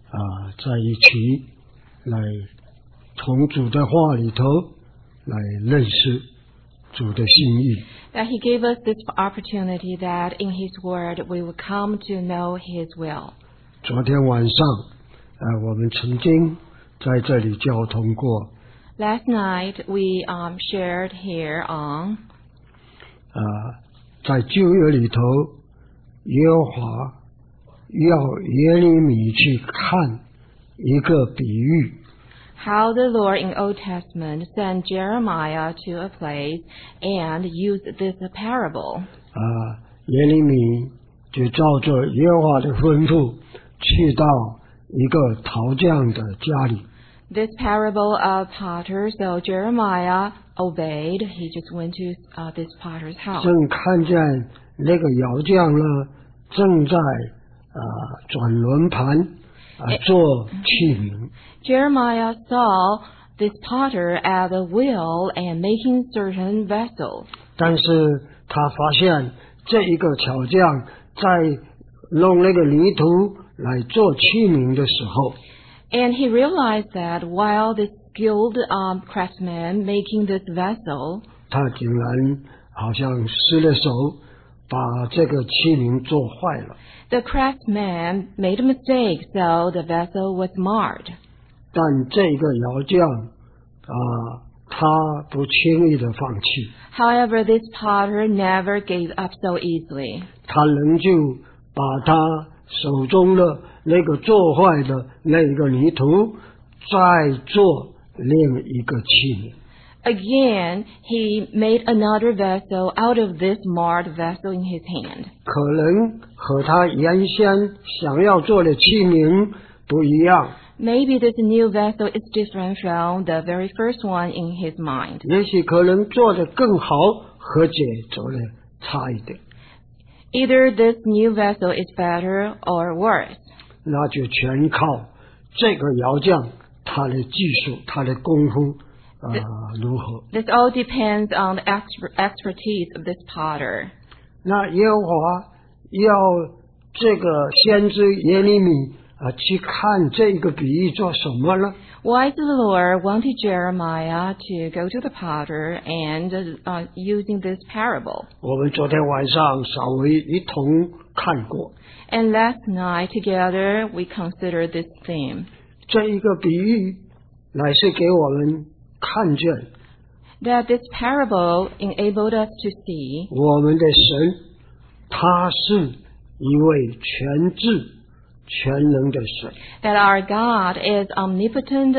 在一起来从主的话里头来认识主的心意。 That He gave us this opportunity that in His Word we will come to know His will. 昨天晚上我们曾经在这里交通过。 Last night we shared here on 在旧约里头，耶和华要耶利米去看一个比喻。 How the Lord in Old Testament sent Jeremiah to a place and used this parable. 耶利米就照着耶和华的吩咐，去到一个陶匠的家里。 This parable of potter, so Jeremiah obeyed. He just went to this potter's house. 正看见那个窑匠呢，正在转轮盘做器皿。 Jeremiah saw this potter at the wheel and making certain vessels. 但是他发现这一个巧匠在弄那个泥土来做器皿的时候， And he realized that while this skilled craftsman making this vessel, 他竟然好像失了手，把这个器皿做坏了。 the craftsman made a mistake, so the vessel was marred. 但这个窑匠他不轻易的放弃， However, this potter never gave up so easily. 他仍旧把他手中的那个做坏的那个泥土再做另一个器皿。 Again, he made another vessel out of this marred vessel in his hand. 可能和他原先想要做的器皿不一样， Maybe this new vessel is different from the very first one in his mind. 也许可能做得更好，和解做得差一点， Either this new vessel is better or worse. 那就全靠这个窑匠他的技术，他的功夫如何。 This all depends on the expertise of this potter. 那耶和华要这个先知耶利米去看这个比喻做什么呢？ Why did the Lord wanted Jeremiah to go to the potter and using this parable? 我们昨天晚上稍微一同看过。 And last night together we considered this theme. 这一个比喻乃是给我们看见 That this parable enabled us to see 我们的神他是一位全智全能的神。 that our God is omnipotent,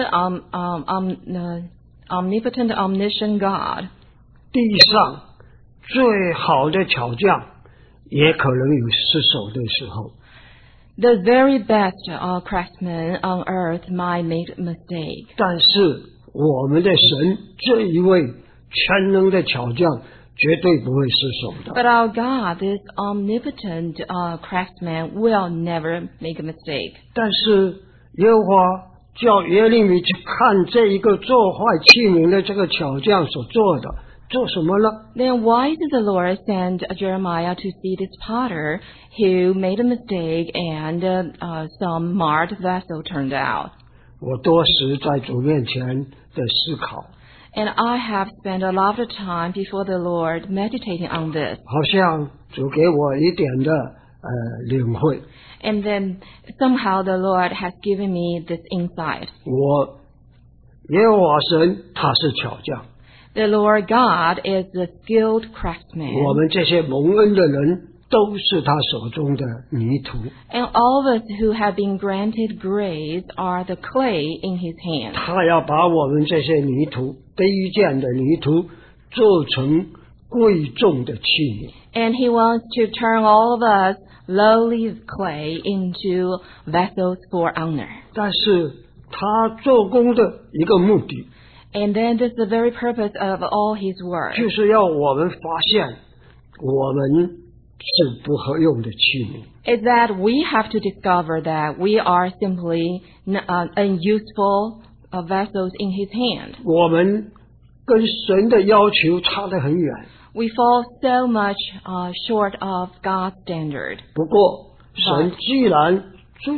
omniscient God. 地上最好的巧匠也可能有失手的时候， The very best craftsmen on earth might make a mistake. 但是我们的神这一位全能的巧匠绝对不会失手的。 But our God, this omnipotent craftsman, will never make a mistake. 但是耶和华叫耶利米去看这一个做坏器皿的这个巧匠所做的，做什么呢？ Then why did the Lord send Jeremiah to see this potter who made a mistake and some marred vessel turned out? 我多时在主面前的思考， And I have spent a lot of time before the Lord meditating on this. 好像主给我一点的领会。 And then somehow the Lord has given me this insight. 我耶和华神他是巧匠， The Lord God is the skilled craftsman. 我们这些蒙恩的人都是他手中的泥土。 And all of us who have been granted grace are the clay in his hand. 他要把我们这些泥土卑贱的泥土做成贵重的器皿。 And he wants to turn all of us lowly clay into vessels for honor. 但是他做工的一个目的， And then this is the very purpose of all his work. 就是要我们发现我们是不合用的器皿。 Is that we have to discover that we are simply unuseful vessels in his hand. 我们跟神的要求差得很远。 We fall so much short of God's standard. 不过，神既然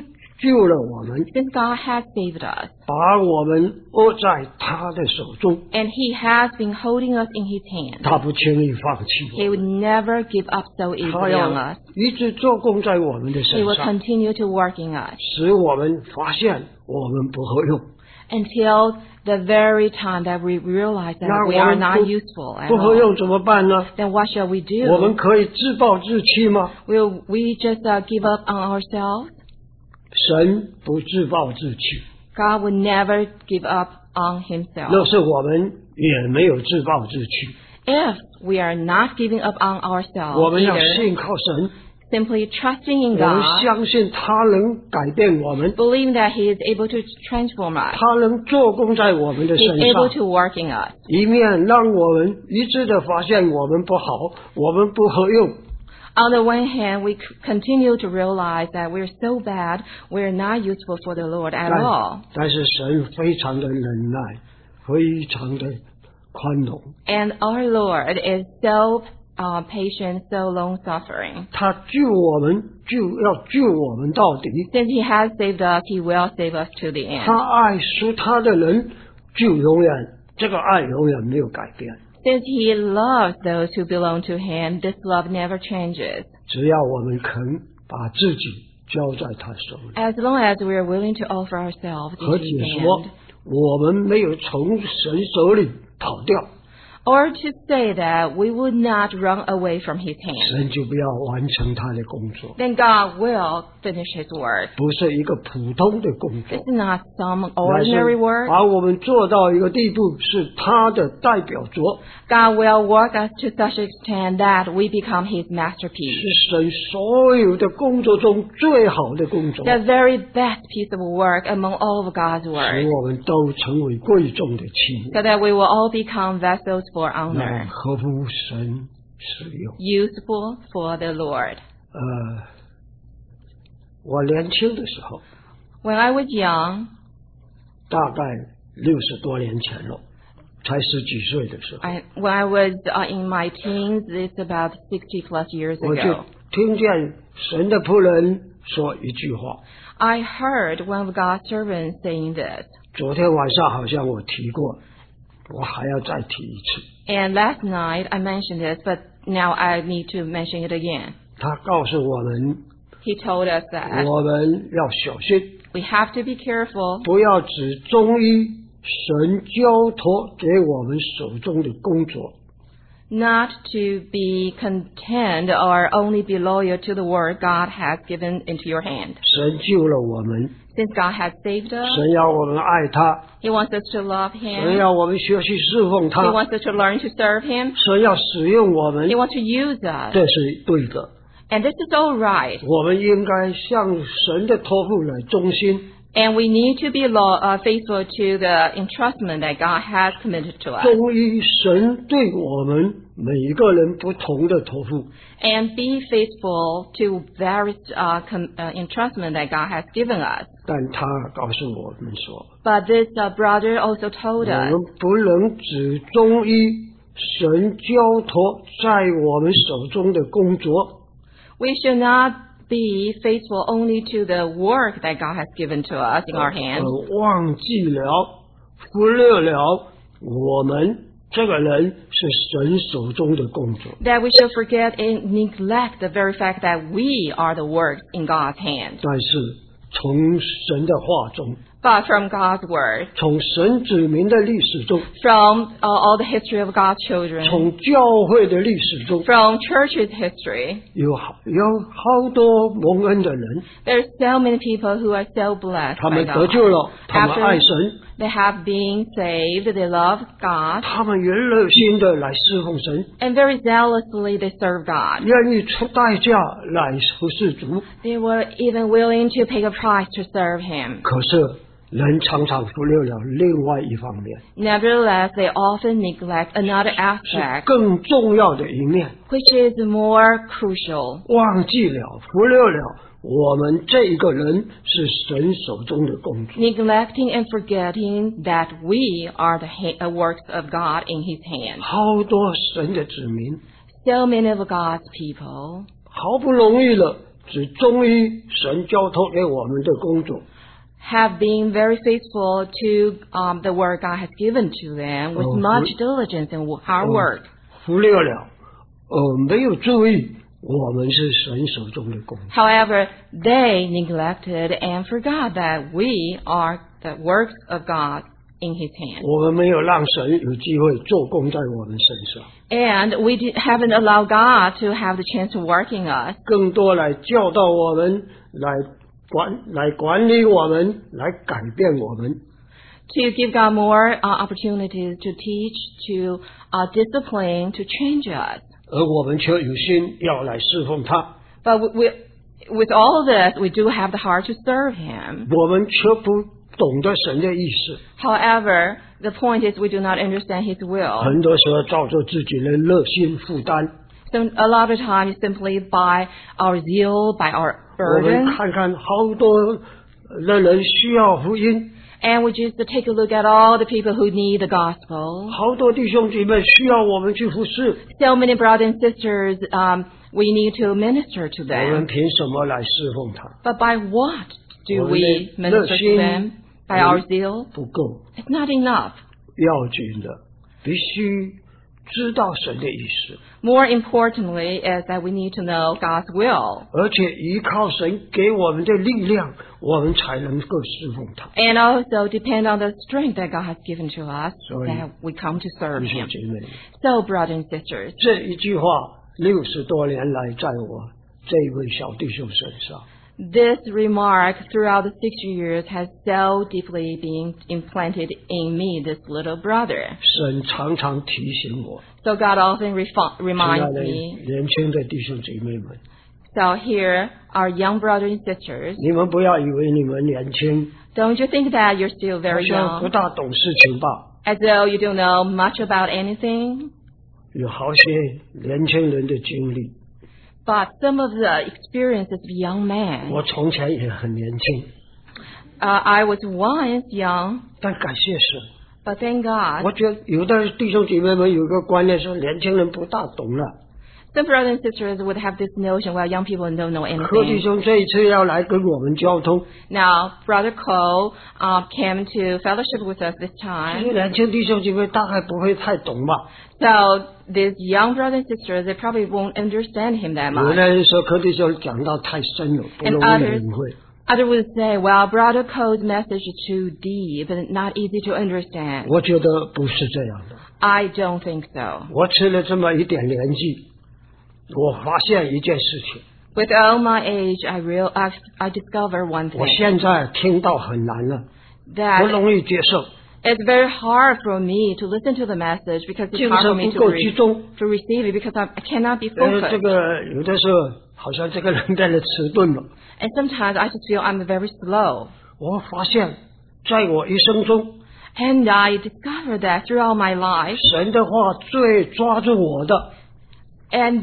救了我们， since God has saved us, 把我们握在他的手中， and He has been holding us in His hand. 他不轻易放弃 He 我 would 们， never give up so 他 easily on 要 us. 一直做工在我们的 He 身 will 上， continue to work in us 使我们发现我们不合用。 until the very time that we realize 那 that 我 we are 们 not 不 useful at 不合 all. 用怎么办呢？ Then what shall we 我们 do? 可以自暴自弃吗？ Will we just give up on ourselves? 神不自暴自弃， God will never give up on 若 Himself. 是我们也没有自暴自弃， If we are not giving up on 我 ourselves 们要 either, 信靠神， simply trusting in 我们 God, 相信他能改变我们， believing that He is able to transform us, 他能做工在我们的 He 身 is able 上， to work in us. 一面让我们一致的发现我们不好，我们不合用， On the one hand, we continue to realize that we're so bad, we're not useful for the Lord at all. 但是神非常的忍耐，非常的宽容， And our Lord is so patient, so long-suffering. 他救我们就要救我们到底， Since He has saved us, He will save us to the end. 他爱属他的人就永远这个爱永远没有改变， Since He loves those who belong to Him, this love never changes. 只要我们肯把自己交在他手里。 As long as we are willing to offer ourselves 和 into 解 His 说 hand. 我们没有从神手里跑掉， Or to say that we would not run away from His hand. 神就不要完成他的工作， Then God will finish His work. 不是一个普通的工作 This，is not some 乃是 ordinary work. 把我们做到一个地步，是他的代表作， God will work us to such an extent that we become His 是 masterpiece. 神所有的工作中最好的工作， The very best piece of work among all of God's 使 work. 我们都成为贵重的器 So 皿， that we will all become vessels for 来 honor. 合乎神使用。 Useful for the Lord. 我年轻的时候， When I was young, 大概60多年前了，才十几岁的时候。 when I was in my teens, it's about 60 plus years 我就 ago. 听见神的仆人说一句话， I heard one of God's servants saying this. 昨天晚上好像我提过，我还要再提一次。 And last night I mentioned this, but now I need to mention it again. 他告诉我们， He told us that 我们要小心， we have to be careful 不要只忠于神交托给我们手中的工作， not to be content or only be loyal to the word God has given into your hand. 神救了我们， Since God has saved us, 神要我们爱他， He wants us to love 神 Him. 要我们学习侍奉 He 他， wants us to learn to serve Him. 神要使用我们 He，wants to use us. 这是对的。 And this is all right. 我们应该向神的托付来忠心， And we need to be faithful to the entrustment that God has committed to us. 忠于神对我们每一个人不同的托付。 And be faithful to various entrustment that God has given us. 但他告诉我们说， But this brother also 我 told us 们不能只忠于神交托在我们手中的工作， we should not be faithful only to the work that God has given to us in our hands. 忘记了、忽略了我们这个人是神手中的工作。 That we should forget and neglect the very fact that we are the work in God's hand. 但是从神的话中， But from God's word, 从神子民的历史中， from all the history of God's children, 从教会的历史中， from church's history, 有好多蒙恩的人， there's so many people who are so blessed 他 by 们得救 God. 了，他们爱 After 神， they have been saved, they love God, 他们也热心的来侍奉神， and very zealously they serve God. 愿意出代价来服侍主。 They were even willing to pay a price to serve Him. 可是人常常忽略了另外一方面， Nevertheless, they often neglect another 是 aspect, 更重要的一面， which is more crucial. 忘记了、忽略了我们这一个人是神手中的工作。 Neglecting and forgetting that we are the works of God in His hand. 好多神的子民 So many of God's people, 好不容易了， 只忠于神交托给我们的工作， have been very faithful to the work God has given to them with much diligence and hard work. 忽略了，没有注意我们是神手中的工作。 However, they neglected and forgot that we are the works of God in His hand. 我们没有让神有机会做工在我们身上， And we haven't allowed God to have the chance to work in us, 更多来教导我们，来管理我们，来改变我们。 to give God more opportunities to teach, to discipline, to change us. 而我们却有心要来侍奉他， But with all of this, we do have the heart to serve Him. 我们却不懂得神的意思， However, the point is we do not understand His will. 很多时候照着自己的热心负担。 So a lot of times simply by our zeal, by our 我们 burden, 看看好多的人需要福音， and we just take a look at all the people who need the gospel. 好多弟兄姐妹需要我们去服侍， So many brothers and sisters, we need to minister to 我们 them. 凭什么来侍奉他？ But by what do 我们 we 的 minister 热 to 心 them? By our zeal? 不够， It's not enough. 要紧的必须知道神的意思， More importantly is that we need to know God's will. 而且依靠神给我们的力量，我们才能够侍奉他。 And also depend on the strength that God has given to us Sorry. that we come to serve 弟兄 Him. 姐妹， So, brothers and sisters, 这一句话60多年来，在我这一位小弟兄身上， this remark throughout the 60 years has so deeply been implanted in me, this little brother. 神常常提醒我， So God often 亲爱 reminds 的 me. 年轻的弟兄姐妹们， So here, our young brothers and sisters, 你们不要以为你们年轻， don't you think that you're still 好 very 像不 young, 大懂事情吧？ as though you don't know much about anything? 有好些年轻人的经历， But some of the experiences of young men, 我从前也很年轻， I was once young, 但感谢神， but thank God, 我觉得有的弟兄姐妹们有一个观念说，年轻人不大懂了。 some brothers and sisters would have this notion, well, young people don't know 柯弟 anything. 兄这一次要来跟我们交通， Now, Brother Cole came to fellowship with us this 这些 time. 年轻弟兄姐妹大概不会太懂吧？ So these young brothers and sisters, they probably won't understand him that 有 much. 的人说柯弟兄讲到太深了，不容易领会。 Others would say, well, Brother Cole's message is too deep and not easy to understand. 我觉得不是这样的。 I don't think so. 我吃了这么一点年纪，我发现一件事情， With all my age, I discover one 我 thing, 现在听到很难了，不 that 容易接受， it's very hard for me to listen to the message because it's 精 hard for 神 me 不 to, 够集中。 to receive it because I cannot be 这 focused. 个有的时候好像这个人在那迟钝了。 And sometimes I just feel I'm very slow. 我发现，在我一生中， And I discovered that throughout my life. 神的话最抓住我的， And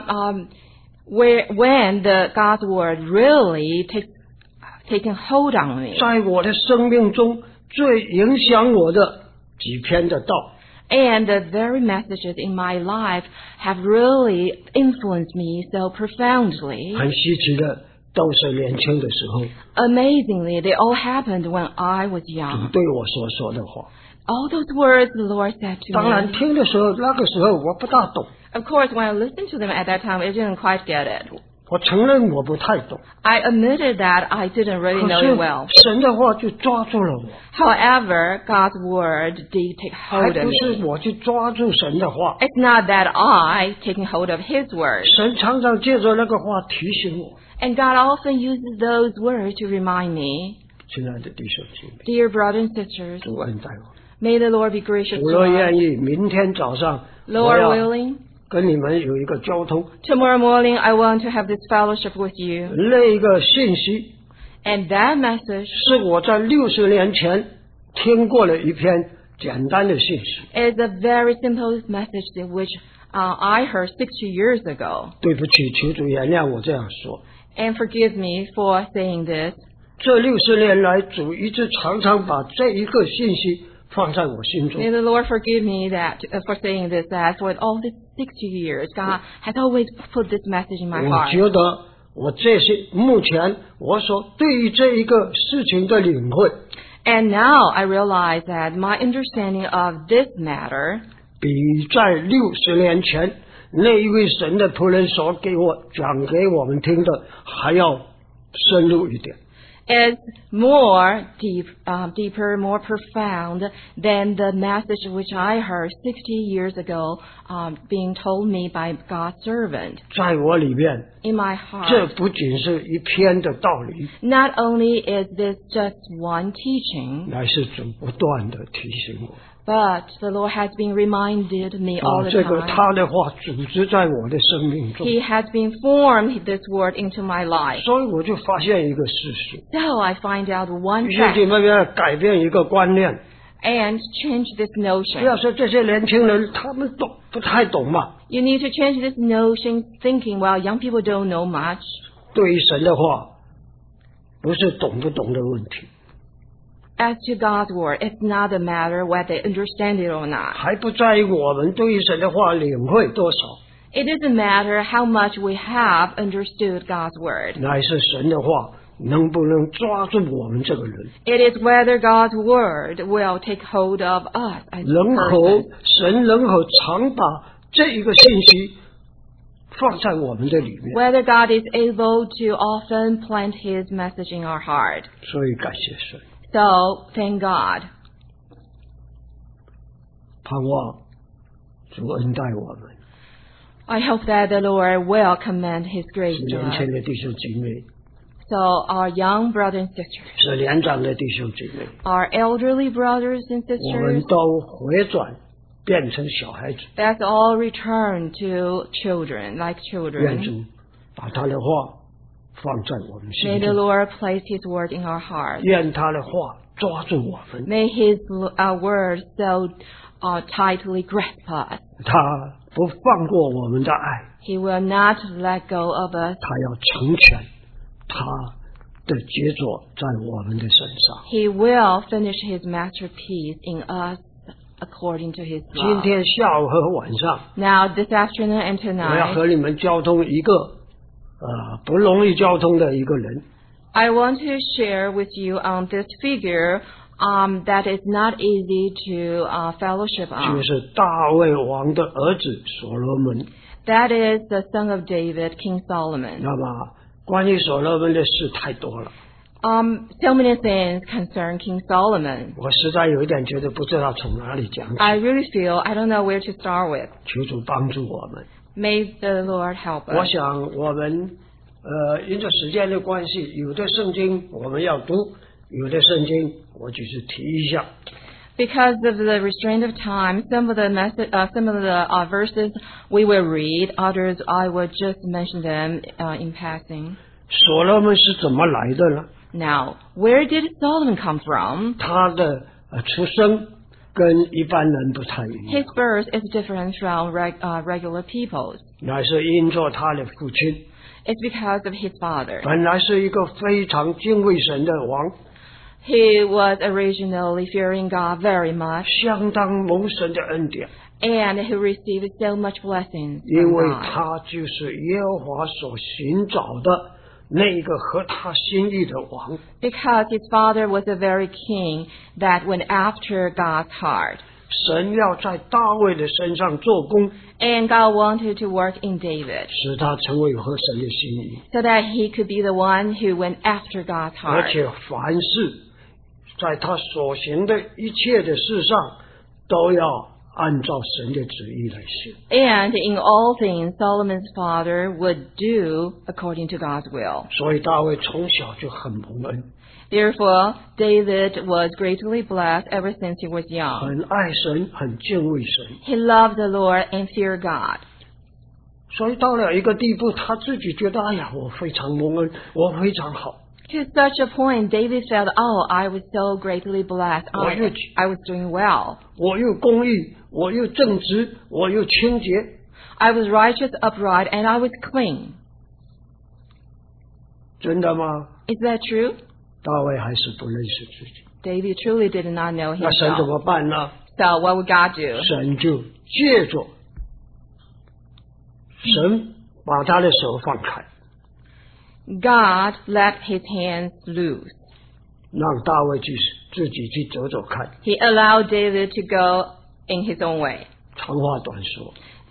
when the God's word really taken hold on me. 在我的生命中最影响我的几篇的道。 And the very messages in my life have really influenced me so profoundly. 很稀奇的，都是年轻的时候 Amazingly, they all happened when I was 主 young. 对我所说的话。 All those words the Lord said to 当然 me. 听的时候，那个时候我不大懂， Of course, when I listened to them at that time, I didn't quite get it. 我承认我不太懂。 I admitted that I didn't really 可 know 是 it well. 神的话就抓住了我， However, God's word did take 还 hold of 不 me. 是我去抓住神的话。 It's not that I taking hold of His word. 神常常借着那个话提醒我， And God often uses those words to remind me, 亲爱的弟兄姐妹， dear brothers and sisters, 主恩待我。 may the Lord be gracious 主 to 若 us. 愿意，明天早上我 Lord 要 willing, 跟你们有一个交通， tomorrow morning I want to have this fellowship with you. 那个信息 And that message 是我在60年前听过的一篇简单的信息。 is a very simple message that which I heard 60 years ago. 对不起，求主原谅我这样说。 And forgive me for saying this. 这60年来，主一直常常把这一个信息放在我心中。 May the Lord forgive me that for saying this, that for all these 60 years, God has always put this message in my 我 heart. 觉得我这些目前我所对于这一个事情的领会， And now I realize that my understanding of this matter 比在60年前那一位神的仆人所给我讲给我们听的还要深入一点。 is more deeper, more profound than the message which I heard 60 years ago being told me by God's servant. 在我里面， In my 这 heart, 不仅是一篇的道理， not only is this just one teaching, 乃是主不断的提醒我， but the Lord has been reminded me all 把 the 这个 time. 他的话组织在我的生命中， He has been formed this word into my life. 所以我就发现一个事实， So I find out one 于是你 fact 们要改变一个观念， and change this 不 notion. 要说这些年轻人他们不太懂嘛， You need to change this notion thinking, well, young people don't know much. 对于神的话，不是懂不懂的问题， As to God's word, it's not a matter whether they understand it or not. 还不在于我们对于神的话领会多少， It doesn't matter how much we have understood God's word. 乃是神的话能不能抓住我们这个人。 It is whether God's word will take hold of us as a 能否 person. 神能否常把这一个信息放在我们的里面？ Whether God is able to often plant His message in our heart. 所以感谢神， So, thank God. 盼望主恩待我们。 I hope that the Lord will commend His grace 是 to 年 us. 轻的弟兄姐妹， So, our young brothers and sisters, 是年长的弟兄姐妹， our elderly brothers and 我们 sisters, 都回转变成小孩子。 let's all return to children, like 愿 children. 主把他的话放在我们 May 心 the 中， Lord place His word in our hearts. 愿他的话抓住我们。 May His word so tightly grasp us. 他不放过我们的爱， He will not let go of us. 他要成全他的杰作在我们的身上。 He will finish His masterpiece in us according to His 今 love. 天下午和晚上， Now, this afternoon and 我要 tonight, 和你们交通一个不容易交通的一个人， I want to share with you on this figure that is not easy to fellowship 就 on. 是大卫王的儿子所罗门。 That is the son of David, King Solomon. 那么关于所罗门的事太多了， So many things concern King Solomon. 我实在有一点觉得不知道从哪里讲起。 I really feel I don't know where to start with. 求主帮助我们。 May the Lord help 我 us. 想我们因着时间的关系，有的圣经我们要读，有的圣经我只是提一下。 Because of the restraint of time, some of the verses we will read, others I will just mention them in passing. 所罗门是怎么来的呢？ Now, where did Solomon come from? 他的出生跟一般人不太一样， His birth is different from regular people's. 乃是因着他的父亲 It's because of his father. 本来是一个非常敬畏神的王， He was originally fearing God very much, 相当蒙神的恩典， and he received so much blessings 因 from 为 God. 他就是耶和华所寻找的那个合他心意的王。 Because his father was a very king that went after God's heart. 神要在大卫的身上做工， And God wanted to work in David 使他成为合神的心意， so that he could be the one who went after God's 而 heart. 且凡事在他所行的一切的事上，都要按照神的旨意来行。 And in all things, Solomon's father would do according to God's will. 所以大卫从小就很蒙恩， Therefore, David was greatly blessed ever since he was young. 很爱神，很敬畏神。 He loved the Lord and feared God. 所以到了一个地步，他自己觉得，哎呀，我非常蒙恩，我非常好。 To such a point, David felt, oh, I was so greatly blessed. I was doing well. 我又公义，我又正直，我又清洁。 I was righteous, upright, and I was clean. 真的吗？ Is that true? 大卫还是不认识自己。 David truly did not know 那神怎 himself. 么办呢？ So what would God do? 神就借着神把他的手放开， God let his hands loose. 让大卫自己去走走看。 He allowed David to go in his own way. 长话短说，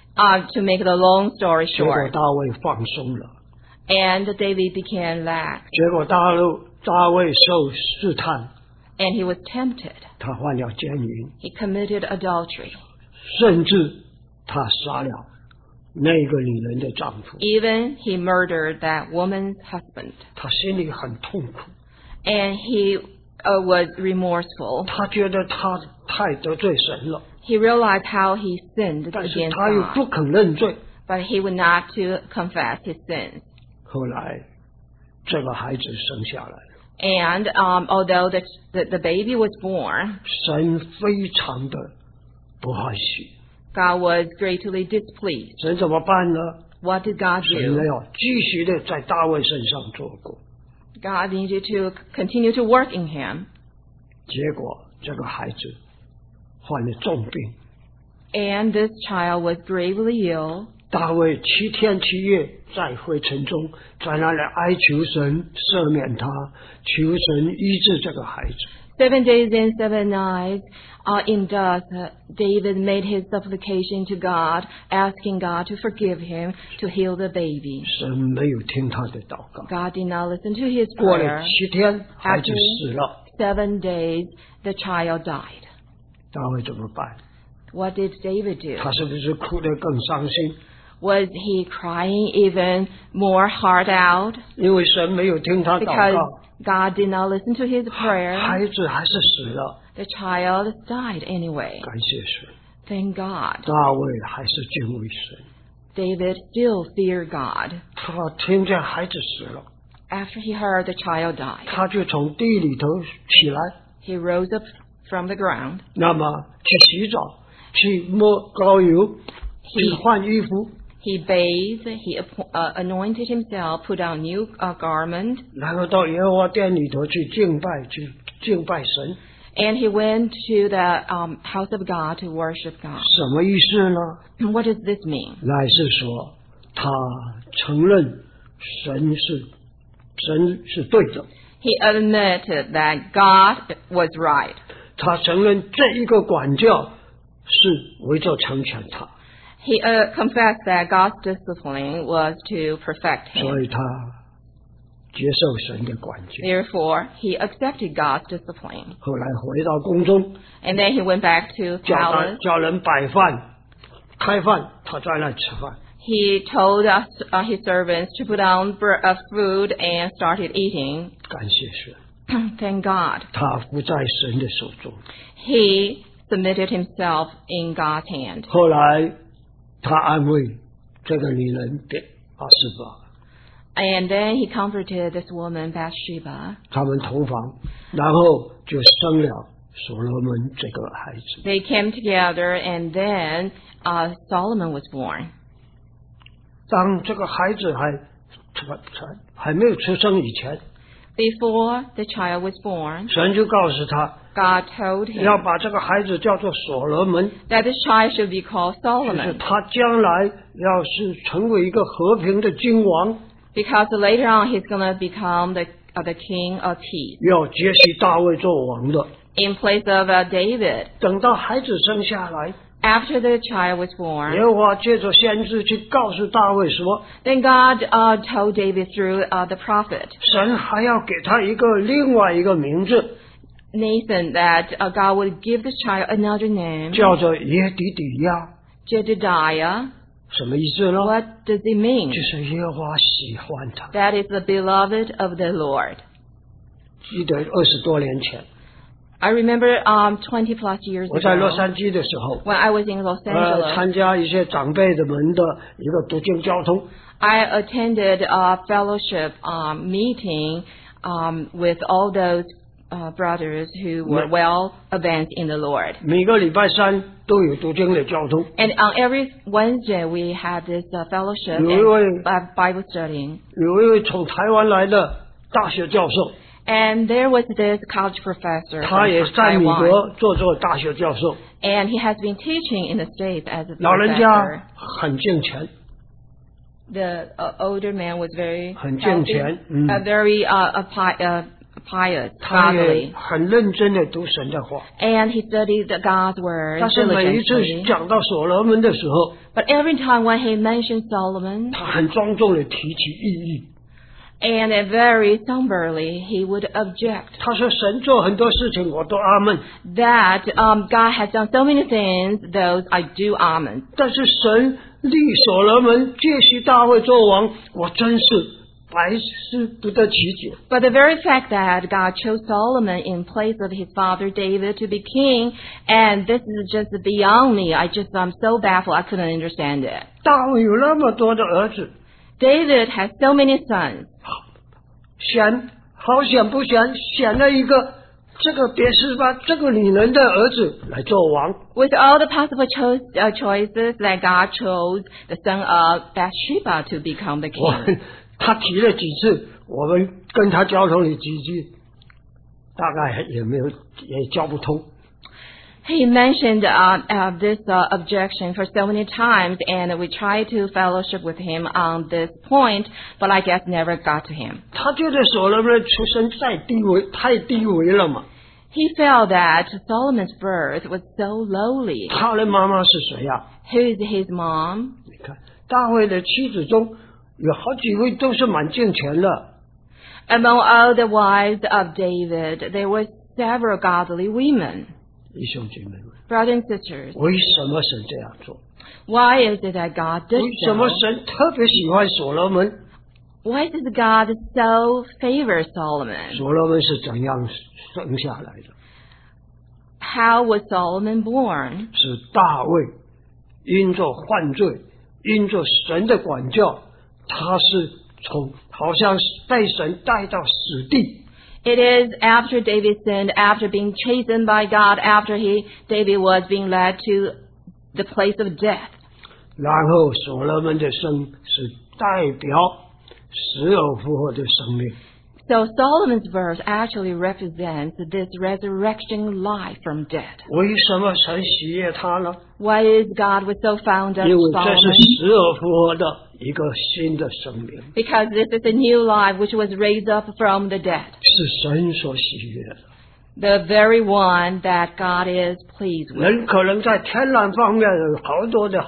To make the long story 结果 short, 大卫放松了， and David became lax, 结果大卫受试探， and he was tempted. 他犯了奸淫， He committed adultery. 甚至他杀了那个女人的丈夫， Even he murdered that woman's husband. 他心里很痛苦， And he was remorseful. 他觉得他太得罪神了， He realized how he sinned 但是 against 他又 God, 不肯认罪。 but he would not to confess his sins. 后来这个孩子生下来了， And although the baby was born, 神非常的不欢喜。 God was greatly displeased. 神怎么办呢？ What did God 神 do? 要继续的在大卫身上做工， God needed to continue to work in him. 结果这个孩子患了重病。 And this child was gravely ill. 大卫7天7夜在灰尘中，在那里哀求神赦免他，求神医治这个孩子。 7 days and 7 nights in dust, David made his supplication to God, asking God to forgive him, to heal the baby. 神没有听他的祷告。 God did not listen to his 过了 prayer. 7天，孩子死了， 7 days, the child died. 大卫怎么办？ What did David do? 他是不是哭得更伤心？ Was he crying even more heart out? 因为神没有听他祷 Because 告， God did not listen to his prayer. 孩子还是死了。 The child died anyway. 感谢神， Thank God. 大卫还是敬畏神。 David still feared God. 他听见孩子死了， After he heard the child died, 他就从地里头起来， he rose up from the ground. 那么去洗澡，去抹膏油，去换衣服， He bathed, he anointed himself, put on new garment, 然后到耶和华殿里头去敬拜神。 and he went to the house of God to worship God. 什么意思呢？ What does this mean? 乃是说他承认神是对的， He admitted that God was right. 他承认这一个管教是为着成全他， He confessed that God's discipline was to perfect 所 him. 以他接受神的管教。 Therefore, he accepted God's discipline. 后来回到宫中， And then he went back to 叫 palace. 人摆饭开饭，他在那吃饭。 He told his servants to put on food and started eating. 感谢神， Thank God. 他不在神的手中。 He submitted himself in God's hand. 后来他安慰这个女人巴示巴， And then he comforted this woman, Bathsheba. 他们同房，然后就生了所罗门这个孩子。 They came together, and then Solomon was born. 当这个孩子还没有出生以前， Before the child was born, 神就告诉他 God told him 要把这个孩子叫做所罗门， that this child should be called 就是 Solomon, 他将来要是成为一个和平的君王， because later on he's going to become the king of peace, 要接续大卫做王的。 in place of David. 等到孩子生下来， After the child was 耶 born, 和华借着先知去告诉大卫说， then God told David through the prophet 神还要给他另外一个名字， Nathan that God would give this child another name, 叫做耶底底亚。 Jedediah. 什么意思呢？ What does it mean? 就是耶和华喜欢他。 That is the beloved of the Lord. 记得20多年前， I remember 20 plus years 我在洛 ago 杉矶的时候， when I was in Los Angeles, 参加一些长辈们的一个读经交通。 I attended a fellowship meeting with all those brothers who were well advanced in the Lord. 每个礼拜三都有读经的交通。 And on every Wednesday we had this fellowship 有一位 and Bible studying. 有一位从台湾来的大学教授， And there was this college professor 他也 from 在美 Taiwan, 国做大学教授。 and he has been teaching in the States as a 老人 professor. 家很敬虔， The older man was very 很敬虔， very pious, 他也 godly, 很认真的读神的话。 and he studied God's word 但是每一次 diligently. 讲到所罗门的时候， But every time when he mentioned Solomon, 他很庄重的提起意义。 and very somberly he would object 他说：“神做很多事情，我都阿门。 that God has done so many things, those I do amen. 但是神立所罗门接续大卫做王，我真是百思不得其解。 But the very fact that God chose Solomon in place of his father David to be king, and this is just beyond me. I'm so baffled. I couldn't understand it. 大卫有那么多的儿子， David has so many sons. 好选不选，选了一个这个别是巴这个女人的儿子来做王。 With all the possible choices that God chose the son of Bathsheba to become the 我 king. 他提了几次，我们跟他交通了几句，大概也交不通。 He mentioned this objection for so many times, and we tried to fellowship with him on this point, but I guess never got to him. 他觉得所罗门的出身太低微了嘛。 He felt that Solomon's birth was so lowly. 他的妈妈是谁呀、 Who is his mom? 你看大卫的妻子中有好几位都是蛮健全的。 Among all the wives of David, there were several godly women. 弟兄姐妹们， Brothers and sisters, 为什么神这样做？ why is it that God did 为什么 so? 神特别喜欢所罗门？ Why does God so favor Solomon? 所罗门是怎样生下来的？ How was Solomon born? 是大卫因着犯罪，因着神的管教，他是好像被神带到死地。 It is after David sinned, after being chastened by God, after David was being led to the place of death. 然后所罗门的生是代表死而复活的生命。 So Solomon's birth actually represents this resurrection life from death. 为什么神喜悦他呢？ Why is God was so fond of 因为这是 Solomon? 死而复活的一个新的生命， Because this is a new life which was raised up from the dead. 是神所喜悦的。 The very one that God is pleased with. 人可能在天然方面有好多的好，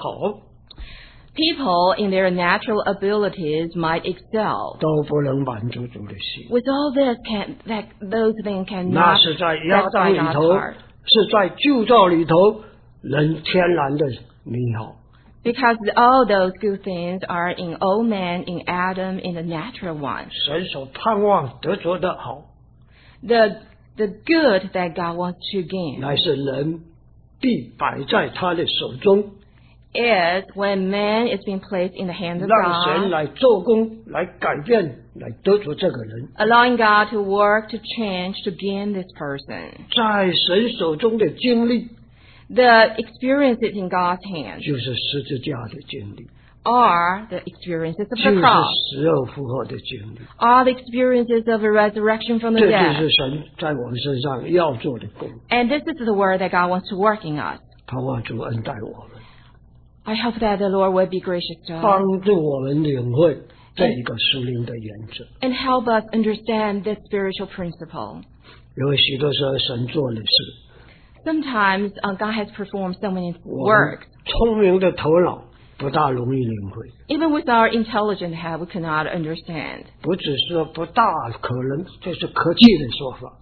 People in their natural abilities might excel. 都不能满足主的心。 With all this, those things 那 cannot 是在亚当 satisfy 里 God's 头， heart. 是在旧造里头人天然的美好。 Because all those good things are in old man, in Adam, in the natural one. 神所盼望得着的好， The good that God wants to gain 乃是人必摆在他的手中， is when man is being placed in the hands of 让神 God, 来做工，来改变，来得着这个人。 allowing God to work, to change, to gain this person. 在神手中的经历， The experiences in God's hands 就是十字架的经历， are the experiences of 就 the 是 cross, 死而复活的经历。 are the experiences of a resurrection from the 这就 dead. 是神在我们身上要做的工。 And this is the word that God wants to work in us. 盼望主恩待我们， I hope that the Lord will be gracious to us 帮助我们领会这一个属灵的原则。 and help us understand this spiritual principle. 因为许多时候神做的事， Sometimes God has performed so many 我们 works. 聪明的头脑不大容易领会。 Even with our intelligent head, we cannot understand. 不只是不大可能，这是客气的说法。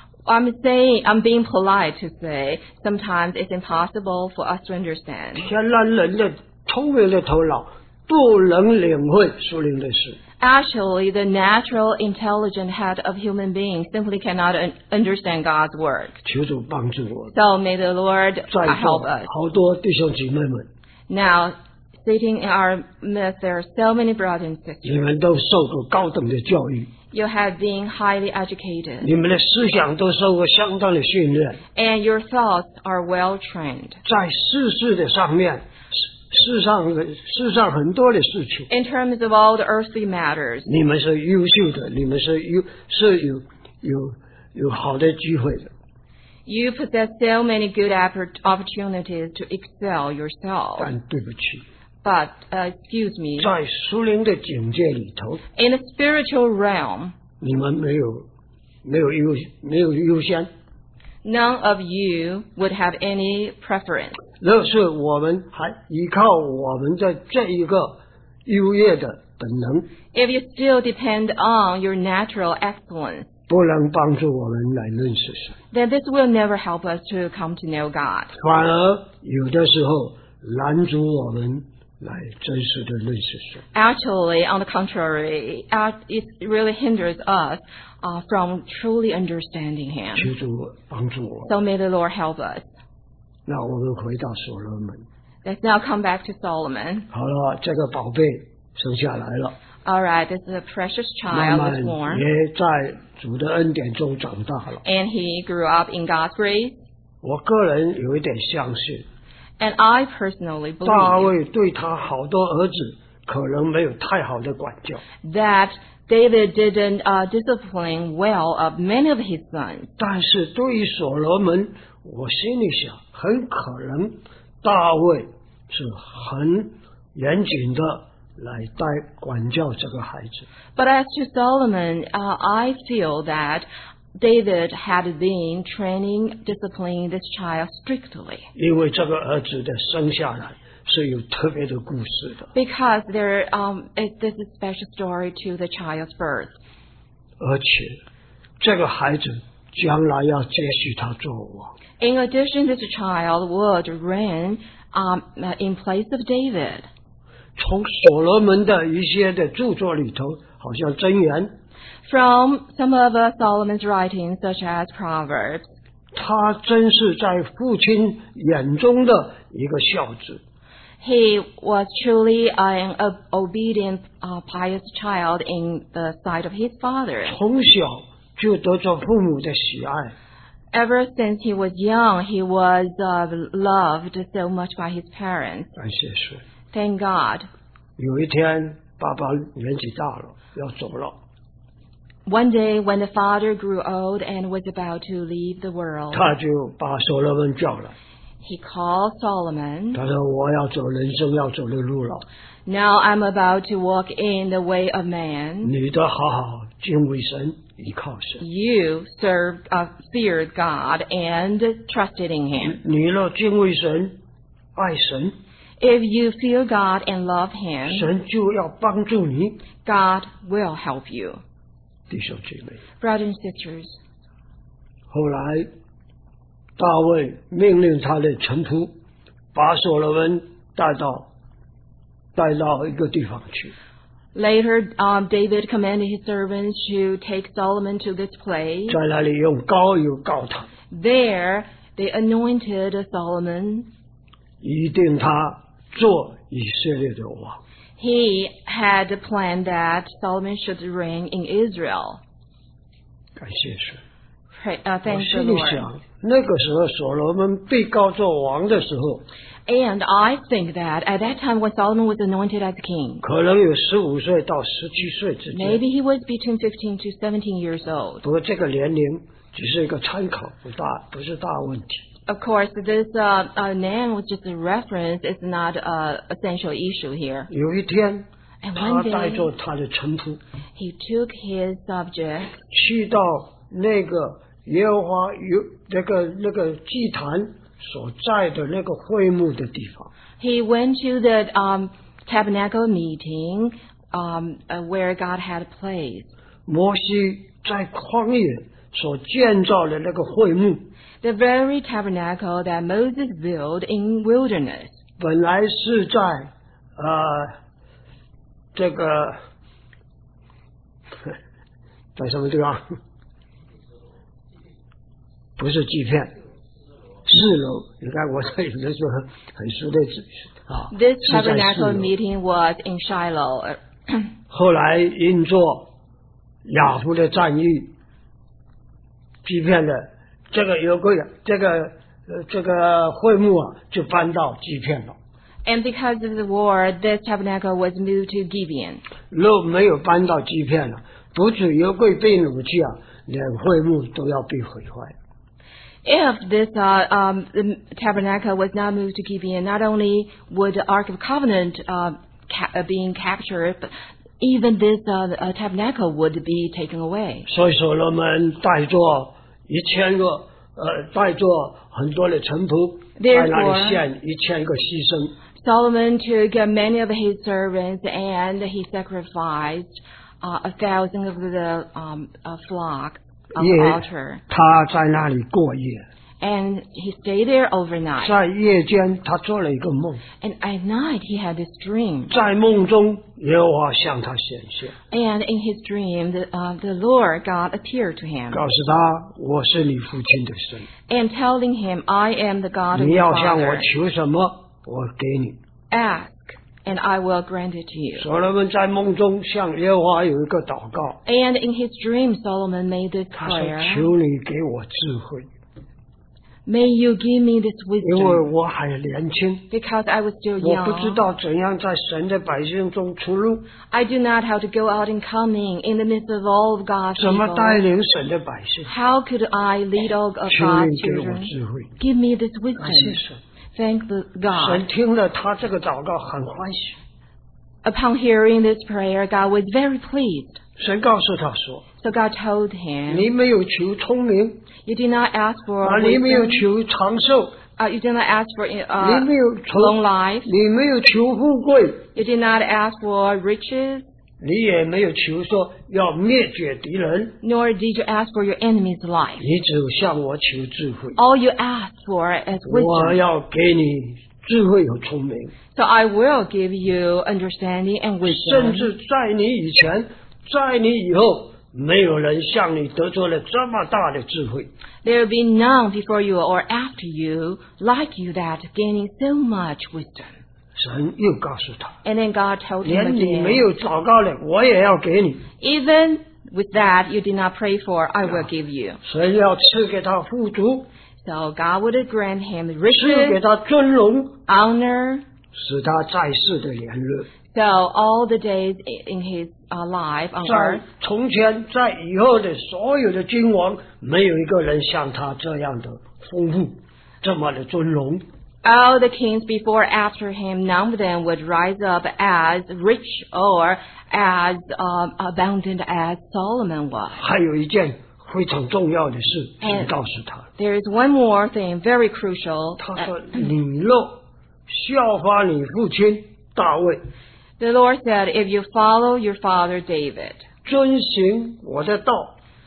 I'm being polite to say sometimes it's impossible for us to understand. 天然人的聪明的头脑不能领会属灵的事。 Actually, the natural, intelligent head of human beings simply cannot understand God's work. 求主帮助我， So may the Lord 在座 help us. 好多弟兄姐妹们， Now, sitting in our midst, there are so many brothers and 你 sisters. 们都受过高等的教育， You have been highly educated, 你们的思想都受过相当的训练， and your thoughts are well trained. 在世的上面，世上很多的事情， In terms of all the earthly matters, 你们是优秀的，你们是有好的机会的。 you possess so many good opportunities to excel yourself. 但对不起， But, excuse me, 在属灵的境界里头， in the spiritual realm, 你们没有优先， none of you would have any preference. 那是我们还依靠我们在这一个优越的本能， If you still depend on your natural excellence, 不能帮助我们来认识神， then this will never help us to come to know God. 反而有的时候拦阻我们来真实的认识神。 Actually, on the contrary, it really hinders us from truly understanding Him. 求主帮助我。 So may the Lord help us. 那我们回到所罗门， Let's now come back to Solomon. 好了，这个宝贝生下来了， All right, this is a precious 慢 child 慢 was born, 也在主的恩典中长大了。 and he grew up in God's grace. 我个人有一点相信， And I personally 大 believe 卫对他好多儿子可能没有太好的管教， that David didn't discipline well of many of his sons. 但是对于所罗门，我心里想，很可能大卫是很严谨的来管教这个孩子。 But as to Solomon, I feel that David had been disciplining this child strictly. 因为这个儿子的生下来是有特别的故事的， Because there's a special story to the child's birth. 而且这个孩子将来要接续他做王。 In addition, this child would reign in place of David. 从所罗门的一些的著作里头，好像箴言， From some of Solomon's writings, such as Proverbs, 他真是在父亲眼中的一个孝子。 he was truly an obedient, pious child in the sight of his father. 从小就得着父母的喜爱， Ever since he was young, he was loved so much by his parents. 感谢神。 Thank God. 有一天，爸爸年纪大了，要走了， One day, when the father grew old and was about to leave the world, 他就把所罗门叫来， he called Solomon. 他说：“我要走人生要走的路了， Now I'm about to walk in the way of man. 你得好好敬畏神，依靠神。 You feared God and trusted in Him. 你若敬畏神，爱神， If you fear God and love Him, 神就要帮助你。” God will help you. 弟兄姐妹， Brothers and sisters, 后来大卫命令他的臣仆把所罗门带到一个地方去， later David commanded his servants to take Solomon to this place. 在那里用膏油膏他， There they anointed Solomon. 一定他做以色列的王。 He had planned that Solomon should reign in Israel. 感谢神。我 Thank the 心里 Lord. 想，那个时候所罗门被膏做王的时候， And I think that at that time when Solomon was anointed as king, 可能有15岁到17岁之间。 maybe he was between 15 to 17 years old. 不过这个年龄只是一个参考，不是大问题。 Of course, this name was just a reference. It's not an essential issue here. 有一天， And 他 one 带 day, 着他的臣仆 he took his subjects 去到那个耶和华那个祭坛所在的那个会幕的地方， He went to the tabernacle meeting where God had placed. 摩西在旷野所建造的那个会幕， The very tabernacle that Moses built in wilderness. 本来是在这个在什么地方？不是祭片，4楼。你看我这有的时候很熟的啊。 This 是在4 tabernacle 楼 meeting was in Shiloh. 后来因做雅弗的战役，祭片的这个有个这个会幕啊，就搬到祭片了。 And because of the war, this tabernacle was moved to Gibeon. 若没有搬到祭片了，不止油柜被掳去啊，连会幕都要被毁坏。 If this the tabernacle was not moved to Gibeon, not only would the Ark of Covenant being captured, but even this tabernacle would be taken away. 所以所罗门带着带着很多的臣仆，在那里献1000个牺牲。 Solomon took many of his servants and he sacrificed 1,000 of the flock on the altar. 他在那里过夜。 And he stayed there overnight. 在夜间，他做了一个梦。 And at night he had this dream. 在梦中，耶和华向他显现。 And in his dream, the Lord God appeared to him. 告诉他，我是你父亲的神。 And telling him, I am the God of 你 your 要向我 father. 求什么，我给你。 Ask, and I will grant it to you. 所罗门在梦中向耶和华有一个祷告。 And in his dream, Solomon made this 他说： prayer. 求你给我智慧， May you give me this 因为 wisdom, 我还年轻， because I was still 我不知 young. 道怎样在神的百姓中出入， I do not how to go out and coming in the midst of all of God's 怎么 people. 带领神的百姓。 How could I lead all of 求 God's 你给我 children? 智慧。 Give me this 感谢 wisdom. 神， Thank the 神 God. 听了他这个祷告很欢喜。 Upon hearing this prayer, God was very pleased. 神告诉他说 So God told：“ him, 你没有求聪明， You did not ask for 你没有 wisdom. 求长寿， You did not ask for 你没有 long life. 你没有求富贵， You did not ask for riches, 你也没有求说要灭绝敌人， nor did you ask for your enemy's life. 你只有向我求智慧。 All you asked for is 我 wisdom. 要给你智慧和聪明， So I will give you understanding and 甚 wisdom. 至在你以前，在你以后，没有人向你得着了这么大的智慧。 There will be none before you or after you like you that gaining so much wisdom. 神又告诉他， And then God told him 连你 again, 没有祷告的，我也要给你。 Even with that you did not pray for, I will give you. 神要赐给他富足， So God would grant him 赐给 riches, 他尊荣， honor. 使他在世的年日， So all the days in his life on 在 earth, 从前在以后的所有的君王，没有一个人像他这样的丰富，这么的尊荣。 all the kings before after him, none of them would rise up as rich or as abundant as Solomon was. 还有一件非常重要的事，神告诉他， There is one more thing, very crucial. 他说：“你若效法你父亲大卫， The Lord said, if you follow your father David, 遵行我的道，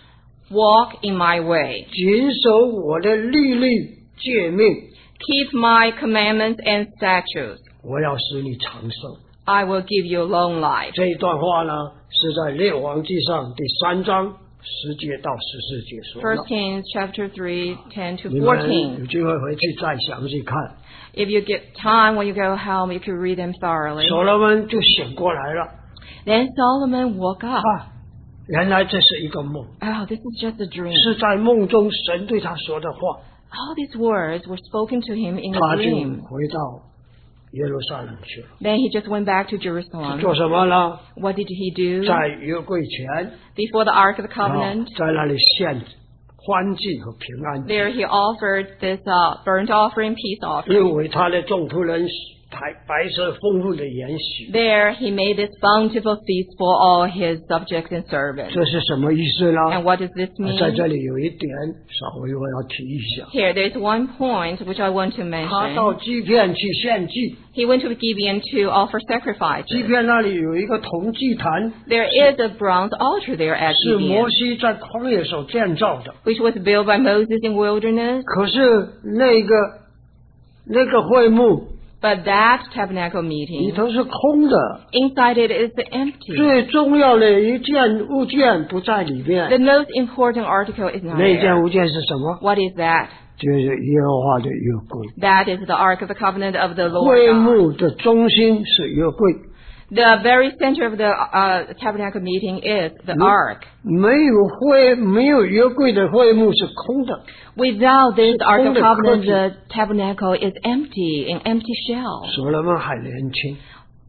walk in my way, 谨守我的律例诫命， keep my commandments and statutes, 我要使你长寿。” I will give you long life. 这一段话呢，是在列王记上第3章10节到14节说的。 1 Kings chapter 3, 10 to 你们有 14. 机会回去再详细看。 If you get time when you go home, you can read them thoroughly. 所罗门就醒过来了， Then Solomon woke up. 原来这是一个梦， Oh, this is just a dream. 是在梦中神对他说的话， All these words were spoken to him in a 他就 dream. 回到耶路撒冷去了。 Then he just went back to Jerusalem. 做什么呢？ What did he do? 在约柜前， Before the Ark of the Covenant, 在那里献欢祭和平安祭， there he offered this burnt offering, peace 又 offering. 为他的众仆人白色丰富的筵席。 There he made this bountiful feast for all his subjects and servants. 这是什么意思呢？ And what does this mean? 在这里有一点稍微我要提一下， Here, there's one point which I want to 他到 mention. 基遍去献祭， He went to Gibeon to offer 基 sacrifices. 遍那里有一个铜祭坛， There is a bronze altar there at 是摩 Gibeon, 西在旷野所建造的。 which was built by Moses in wilderness. 可是那个会幕 But that tabernacle 里 meeting, 头是空的， inside it is empty. 最重要的一件物件不在里 The 面。 most important article is not 那件 there. 物件是什么？ What is that? 就是耶和华的约柜。 That is the Ark of the Covenant of the 会 Lord God. 幕的中心是约柜， The very center of the tabernacle meeting is the Ark. 没有约柜的会幕是空的。 Without this Ark of 空的客 Covenant, 体。 the tabernacle is empty, an empty shell. 所罗门还年轻，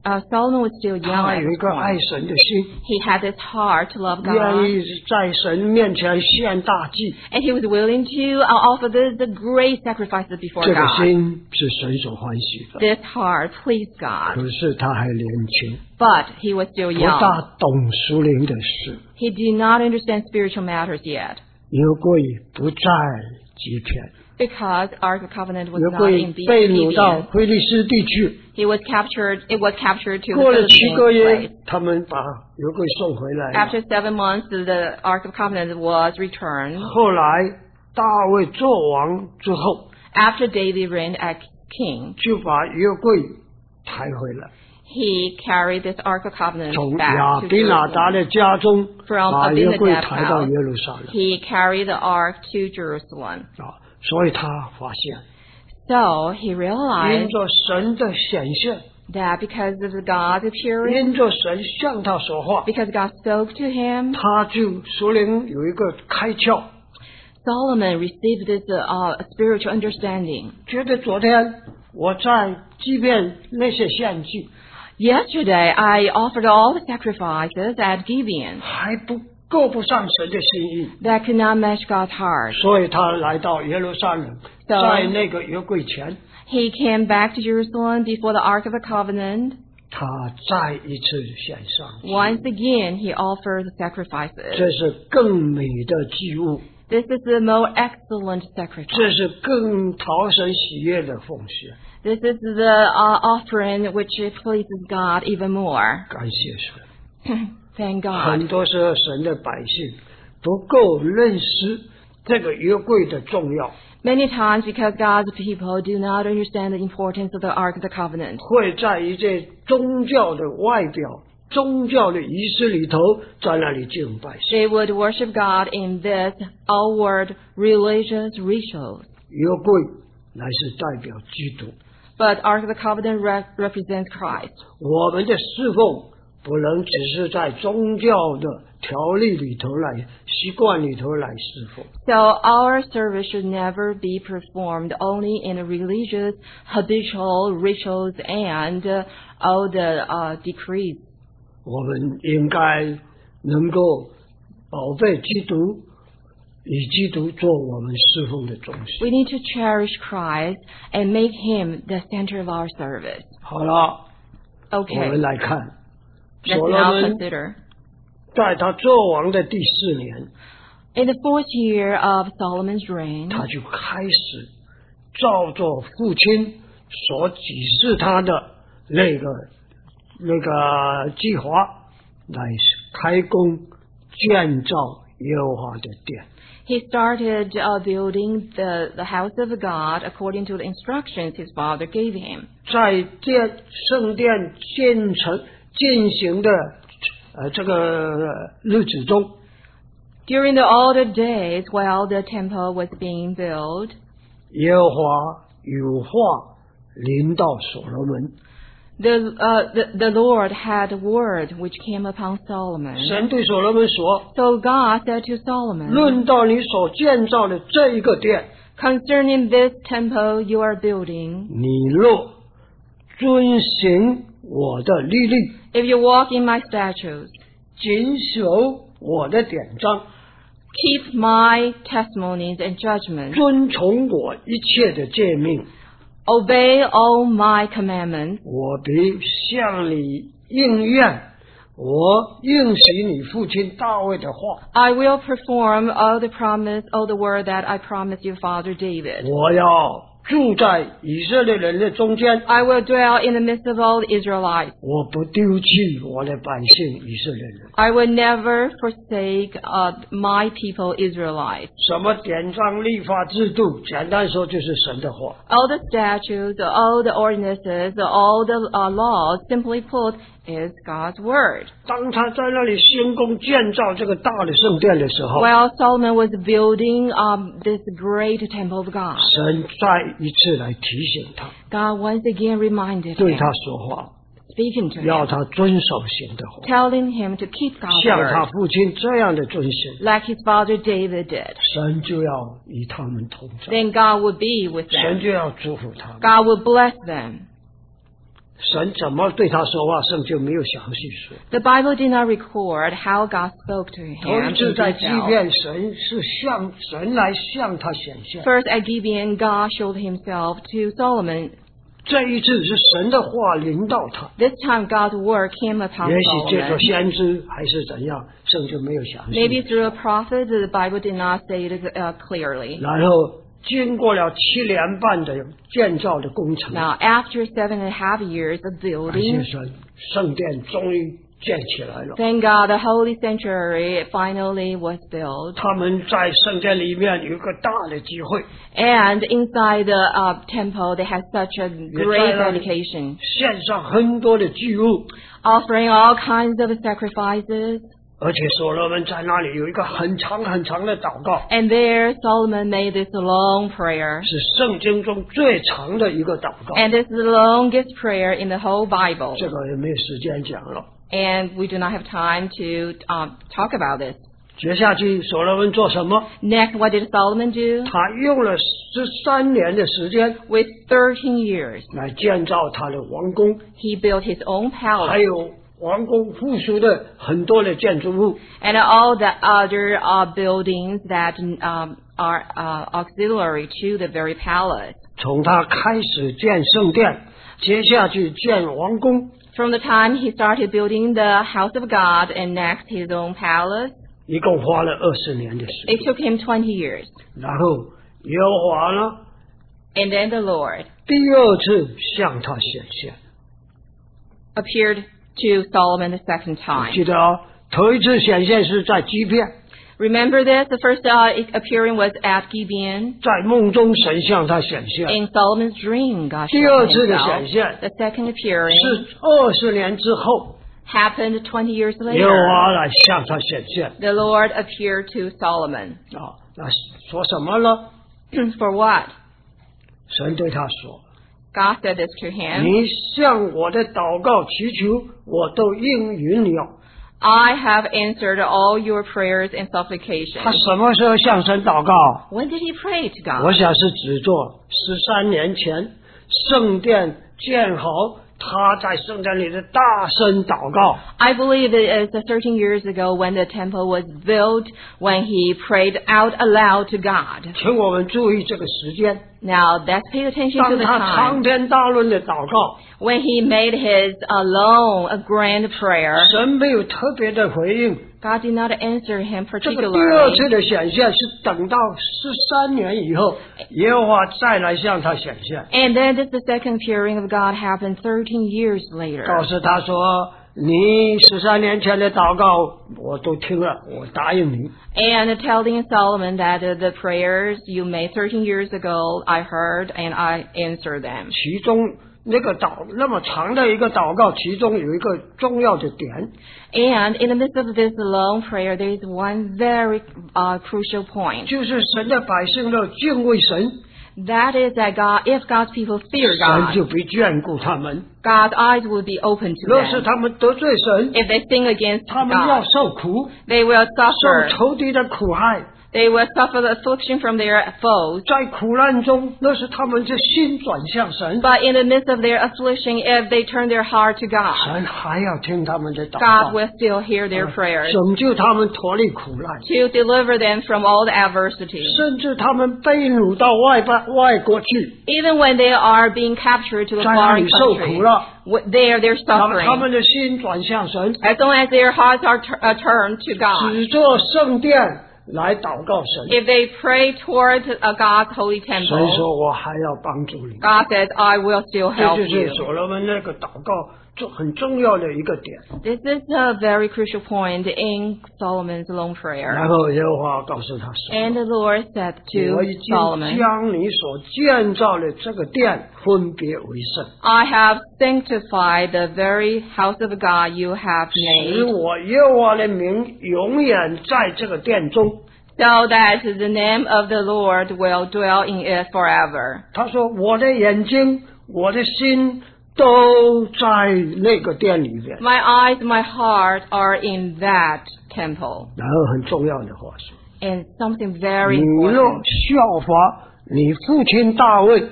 Solomon was still young 他 at 有一 this 个爱 point. 神的心， He had this heart to love 愿 God, 意在神面前献大祭。 and he was willing to offer the great sacrifices before 这个 God. 心是神所欢喜的。 This heart pleased God, 可是他还年轻， but he was still 不 young. 大懂属灵的事。 He did not understand spiritual matters yet, 约柜不在基遍， because Ark of Covenant was 约 not 柜 in 被掳到 Gibeon. 菲利斯地区。 It was captured to 过 the 了7个 Philistines 月 place.， 他们把约柜送回来了。 After 7 months, the Ark of Covenant was returned. 后来大卫做王之后， After David reigned as king, 就把约柜抬回来， he carried this Ark of Covenant 从 back 亚 to 比拿达 Jerusalem. 的家中 From 把约柜 Abinadab's 抬到 house, 耶路撒冷 he carried the Ark to Jerusalem. 啊，所以他发现， So he 因 realized 着神的显现， that because of God's appearing, 因着神向他说话， because God spoke to him, 他就属灵有一个开窍， Solomon received this spiritual understanding. 觉得昨天我在即便那些献祭 Yesterday, I offered all the sacrifices at Gibeon 还不够不上神的心意， that could not match God's heart. 所以他来到耶路撒冷， So- 在那个约柜前， He came back to Jerusalem before the Ark of the Covenant. 他再一次献上祭， Once again, he offered the sacrifices. 这是更美的祭物， This is the most excellent 这 sacrifice. 是更讨神喜悦的奉献。 This is the offering which pleases God even more. 感谢神， Thank God. 很多时候神的百姓不够认识这个约柜的重要， Many times, because God's people do not understand the importance of the Ark of the Covenant, 会在一些宗教的外表、宗教的仪式里头，在那里敬拜神。 they would worship God in this outward religious rituals. 约柜乃是代表基督， But Ark of the Covenant represents Christ. 我们的侍奉不能只是在宗教的条例里头来、习惯里头来侍奉。 So our service should never be performed only in religious, habitual rituals and all the decrees. 我们应该能够宝贝基督，以基督做我们侍奉的中心。 We need to cherish Christ and make Him the center of our service. 好了，我 Okay, 们来看 let's 所罗 now 门 consider. 在他做王的第4年， In the 4th year of Solomon's reign, 他就开始照着父亲所指示他的那个计划来开工建造耶和华的殿。 he started building the house of God according to the instructions his father gave him. 在圣殿进行的这个日子中， During the older days, while the temple was being built, 耶和华有话临到所罗门， the Lord had a word which came upon Solomon. 神对所罗门说 So God said to：“ Solomon, 论到你所建造的这一个殿， concerning this temple you are building, 你若遵行我的律例， if you walk in my statutes, 谨守我的典章， keep my testimonies and judgments, 遵从我一切的诫命， obey all my commandments, 我必向你应验我应许你父亲大卫的话。 I will perform all the word that I promised your father David. 我要住在以色列人的中间， I will dwell in the midst of all the Israelites. 我不丢弃我的百姓以色列人。 I will never forsake my people Israelites. 什么典章、立法、制度，简单说就是神的话。 All the statutes, all the ordinances, all the laws, simply put, is God's word. 当他在那里兴工建造这个大的圣殿的时候， While Solomon was building this great temple of God, 神再一次来提醒他， God once again reminded 对 him, 他说话， speaking to 要 him, 他遵守神的话， telling him to keep God's 像他 word, 父亲这样的遵行， like his father David did. 神就要与他们同在， Then God would be with 神 them. 就要祝福他们。 God would bless them. 神怎么对他说话，圣经没有详细说。 The Bible did not record how God spoke to 头 him 一 in 次在基 detail. 遍，神来向他显现。 First at Gibeon, God showed himself to Solomon. 这一次是神的话临到他， This time God's word came upon 也许借着 Solomon. 先知还是怎样，圣经没有详细。 Maybe through a prophet, the Bible did not say it clearly. 然后经过了7年半的建造的工程， Now, after 7.5 years of 感谢 building, 神，圣殿终于建起来了。 thank God, the holy sanctuary finally was built. 他们在圣殿里面有一个大的机会， And inside the temple, they had such a great dedication, 献上很多的祭物， offering all kinds of sacrifices. 而且所罗门在那里有一个很长很长的祷告， And there, Solomon made this long prayer. 是圣经中最长的一个祷告。 And it's the longest prayer in the whole Bible. 这个也没有时间讲了。 And we do not have time to talk about this. 接下去所罗门做什么？ Next, what did Solomon do? 他用了13年的时间 With 13 years, 来建造他的王宫， he built his own 还 palace 有王宫附属的很多的建筑物。 and all the other buildings that are auxiliary to the very palace. 从他开始建圣殿，接下去建王宫， From the time he started building the house of God and next his own palace, 一共花了20年的时间。 it took him 20 years. 然后耶和华呢， And then the Lord 第2次向他显现。 appeared to Solomon the second time. 记得哦，头一次显现是在基遍， Remember this? The first appearing was at Gibeon. 在梦中神向他显现。 In Solomon's dream, God 第 showed 2次的 himself. 显现 The second appearing 是20年之后， happened 20 years 耶和 later. 华来向他显现 The Lord appeared to Solomon. 啊。那说什么呢？ For what? 神对他说 God said this to：“ him. 你向我的祷告祈求，我都应允了。” I have answered all your prayers and 他 supplications. 什么时候向神祷告？ When did he pray to 我 God? 想是指做13年前圣殿建好，他在圣殿里的大声祷告。 I believe it is 13 years ago when the temple was built, when he prayed out aloud to God. 请我们注意这个时间。 Now, let's pay attention to 当 the 他长 time. 篇大论的祷告， When he made his a grand prayer, 神没有特别的回应。 God did not answer him 这个第2 particularly. 次的显现是等到13年以后，耶和华再来向他显现， And then this the second appearing of God happened 13 years 告 later. 诉他说：“你13年前的祷告我都听了，我答应你。 And telling Solomon that the prayers you made 13 years ago, I heard and I answered them. 其中那个那么长的一个祷告，其中有一个重要的点， And in the midst of this long prayer, there is one very crucial point. 就是神的百姓要敬畏神， That is that if God's people fear 神就 God, 必眷顾他们。 God's eyes will be open to 若是 them. 他们得罪神， If they sin against 他们要 God, 受苦， they will 受 suffer. 仇敌的苦害。 They will suffer the affliction from their foes. 在苦难中，那是他们的心转向神， But in the midst of their affliction, if they turn their heart to God, 神还要听他们的祷 God 告， will still hear their prayers 拯救他们脱离苦难， to deliver them from all the adversity. 甚至他们被掳到外国去， Even when they are being captured to a 在那 foreign 里受 country, 苦了， there they're 他 suffering. 们的心转向神， As long as their hearts are turned to God, 只做圣殿来祷告神。 if they pray towards God's holy 神 temple, 说：“我还要帮助你。” God says, I will still 这 help 就是 you. 所罗门那个祷告很重要的一个点。 This is a very crucial point in Solomon's long 然 prayer. 后耶和华告诉他说：“ And the Lord said 我 to 已经 Solomon, 将你所建造的这个殿分别为圣， I have sanctified the very house of God you have 使 made, 我耶和华的名永远在这个殿中。 so that the name of the Lord will dwell in it forever. ” 他说：“我的眼睛、我的心都在那个殿里边。 My eyes, my heart are in that temple. ” 然后很重要的话说 And something：“ very 你若 important. 效法你父亲大卫，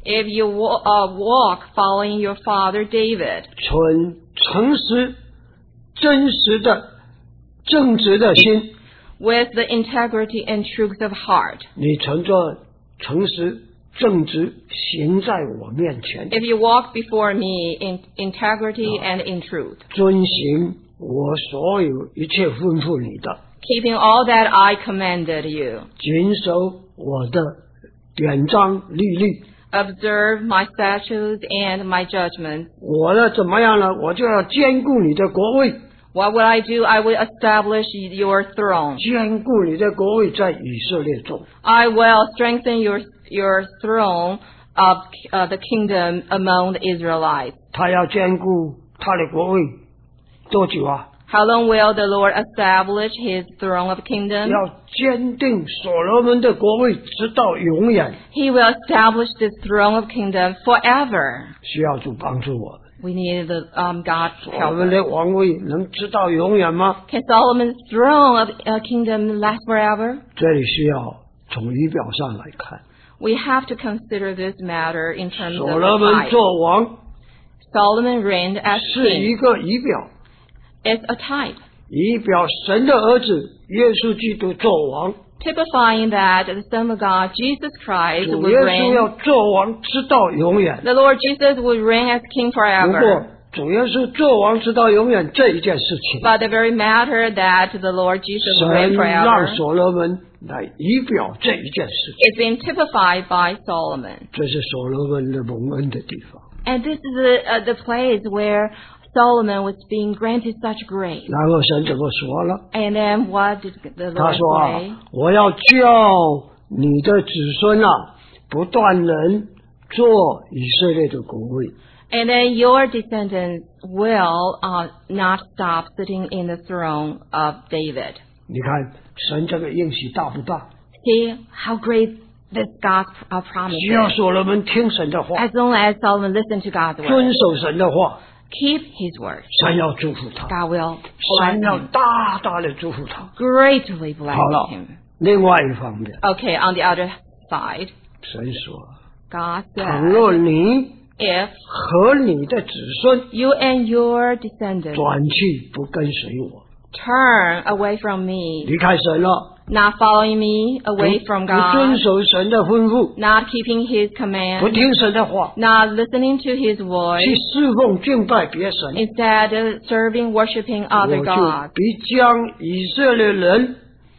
if you walk following your father David 存诚实、真实的、正直的心， with the integrity and truth of heart, 你存着诚实、正直行在我面前， if you walk before me in integrity and in truth, 遵行我所有一切吩咐你的， keeping all that I commanded you, 谨守我的典章律例， observe my statutes and my judgments. 我呢怎么样呢？我就要坚固你的国位， What will I do? I will establish your throne. 坚固你的国位在以色列中。 I will strengthen your throne of the kingdom among the Israelites. 他要坚固他的国位多久啊？ How long will the Lord establish his throne of kingdom? 要坚定所罗门的国位直到永远。 He will establish this throne of kingdom forever. 需要主帮助我们。 We need God to 所 help 罗门 us. 的王位能直到永远吗？ Can Solomon's throne of kingdom last forever? 这里需要从仪表上来看， We have to consider this matter in terms 所 of 罗门 type. 做王 Solomon reigned as 是一 king. 个仪表， It's a type, 仪表神的儿子耶稣基督做王， typifying that the Son of God, Jesus Christ, 主 would 耶稣要 reign. 做王直到永远。 The Lord Jesus would reign as king 不过 forever. 主耶稣做王直到永远这一件事情， But the very matter that the Lord Jesus would 神 reign 让 forever 所罗门来仪表这一件事情， is being typified by Solomon. 这是所罗门的蒙恩的地方。 And this is the place where Solomon was being granted such grace. 然后神怎么说了？ And then what did the 他 Lord 说 say? 啊，我要叫你的子孙啊，不断人做以色列的国位。 And then your descendants will not stop sitting in the throne of David. 你看神这个应许大不大？ See how great this God's promise 只要 is. 所罗门听神的话， As long as Solomon listened to God's 遵 word, 守神的话， keep his word, 神要祝福他， God will bless 神要 him, 大大的祝福他。 greatly bless 好了 him. 另外一方面， Okay, on the other side, 神说， God 倘 said, 若你 if 和你的子孙 you and your descendants 转去不跟随我， turn away from me, 离开神了， not following me, away from 不遵 God, 守神的吩咐， not keeping his 不 command, 听神的话， not listening to his 去 voice, 侍奉敬拜别神， instead of serving, worshiping 我 other 就 gods, 必将以色列人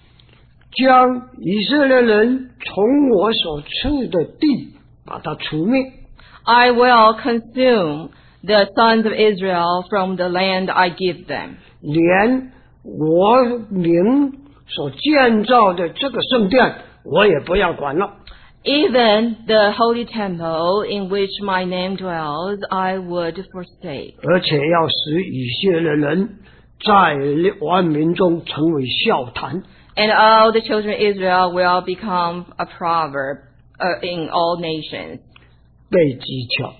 从我所赐的地把他除灭， I will consume the sons of Israel from the land I give them. 连我名所建造的这个圣殿，我也不要管了。 Even the holy temple in which my name dwells, I would forsake. 而且要使以色列人在万民中成为笑谈， And all the children of Israel will become a proverb in all nations. 被讥诮。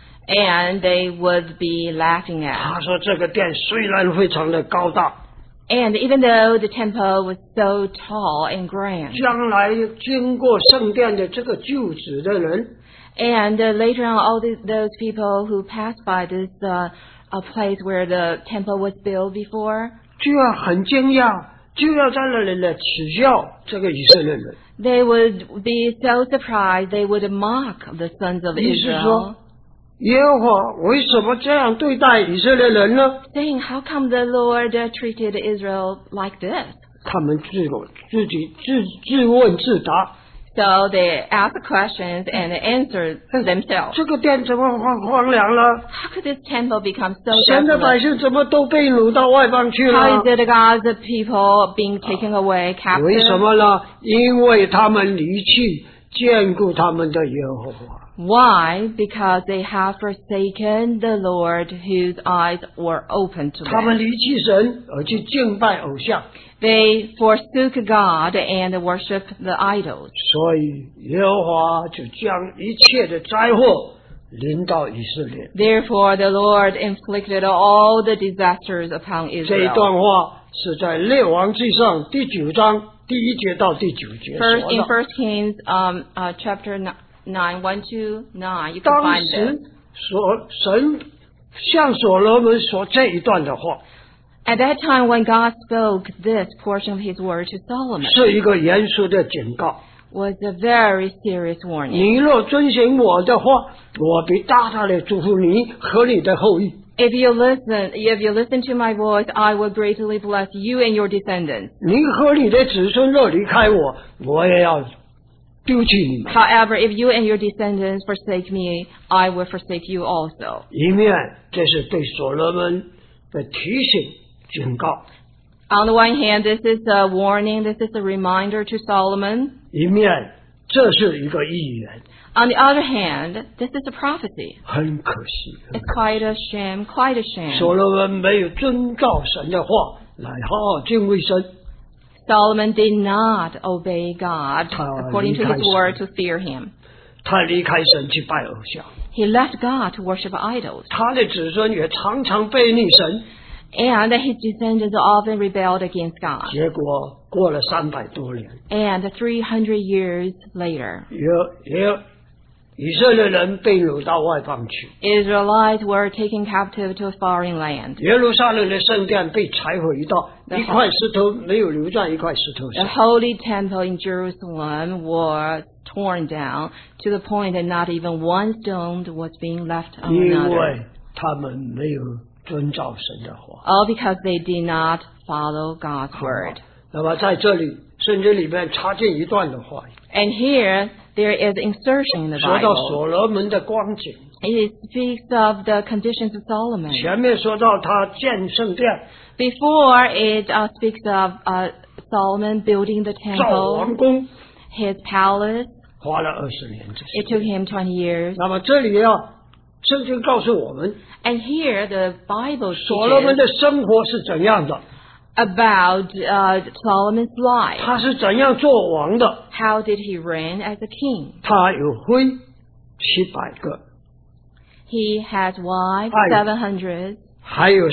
And they would be laughing at. 他说这个殿虽然非常的高大， And even though the temple was so tall and grand, 将来经过圣殿的这个旧址的人， and later on all those people who passed by this a place where the temple was built before, 就要很惊讶，就要在那里来耻笑这个以色列人。 they would be so surprised, they would mock the sons of 意思 Israel, 说，耶和华为什么这样对待以色列人呢？ saying, how come the Lord treated Israel like this? 他们自问自答， So they asked questions and answered themselves. 这个殿怎么荒凉了？ How could this temple become so 神的百 desolate? 姓怎么都被掳到外邦去 How 了 is？it the God's people being taken away 为什 captive? 么呢？因为他们离弃眷顾他们的耶和华。 Why? Because they have forsaken the Lord whose eyes were open to 他们 them. 离弃神而去敬拜偶像， They forsook God and worshiped the idols. 所以耶和华就将一切的灾祸临到以色列。 Therefore, the Lord inflicted all the disasters upon 这一 Israel. 段话是在列王记上第9章第1节到第9节说 First, in 的。 1 Kings chapter 9:1-9. You can 当 find 时 this. 神向所罗门说这一段的话， At that time when God spoke this portion of his word to Solomon, 是一个严肃的警告。 was a very serious warning. 你若遵行我的话，我必大大的祝福你和你的后裔。 If you listen to my voice, I will greatly bless you and your descendants. 你和你的子孙若离开我，我也要丢弃你们。 However, if you and your descendants forsake me, I will forsake you also. 一面这是对所罗门的提醒警告， On the one hand, this is a warning, this is a reminder to Solomon. 一面这是一个预言。 On the other hand, this is a prophecy. 很可惜， It's quite a shame, quite a shame. 所罗门没有遵照神的话来好好敬畏神。 Solomon did not obey God according to his word to fear him. 他离开神去拜偶像， He left God to worship idols. 他的子孙也常常背逆神。 And his descendants often rebelled against God. 结果过了300多年， And 300 years later, 以色列人被掳到外邦去， Israelites were taken captive to a foreign land. 耶路撒冷的圣殿被拆毁到一块石头没有留在一块石头 The 上。 holy temple in Jerusalem was torn down to the point that not even one stone was being left on 因 another. 为他们没有遵照神的话。 All because they did not follow God's word. 那么在这里圣经里面插进一段的话， And here there is insertion in the 说到 Bible. 所罗门的光景， It speaks of the conditions of Solomon. 前面说到他建圣殿， Before it speaks of Solomon building the 造王 temple, 宫， his palace. 花了20年之 It 时 took him 20 years. 那么这里圣经告诉我们， And here the Bible 所罗门 teaches 的生活是怎样的， about Solomon's life. 他是怎样做王的。 How did he reign as a king? 他有妃700个， He has wives, Hi. 700, 还有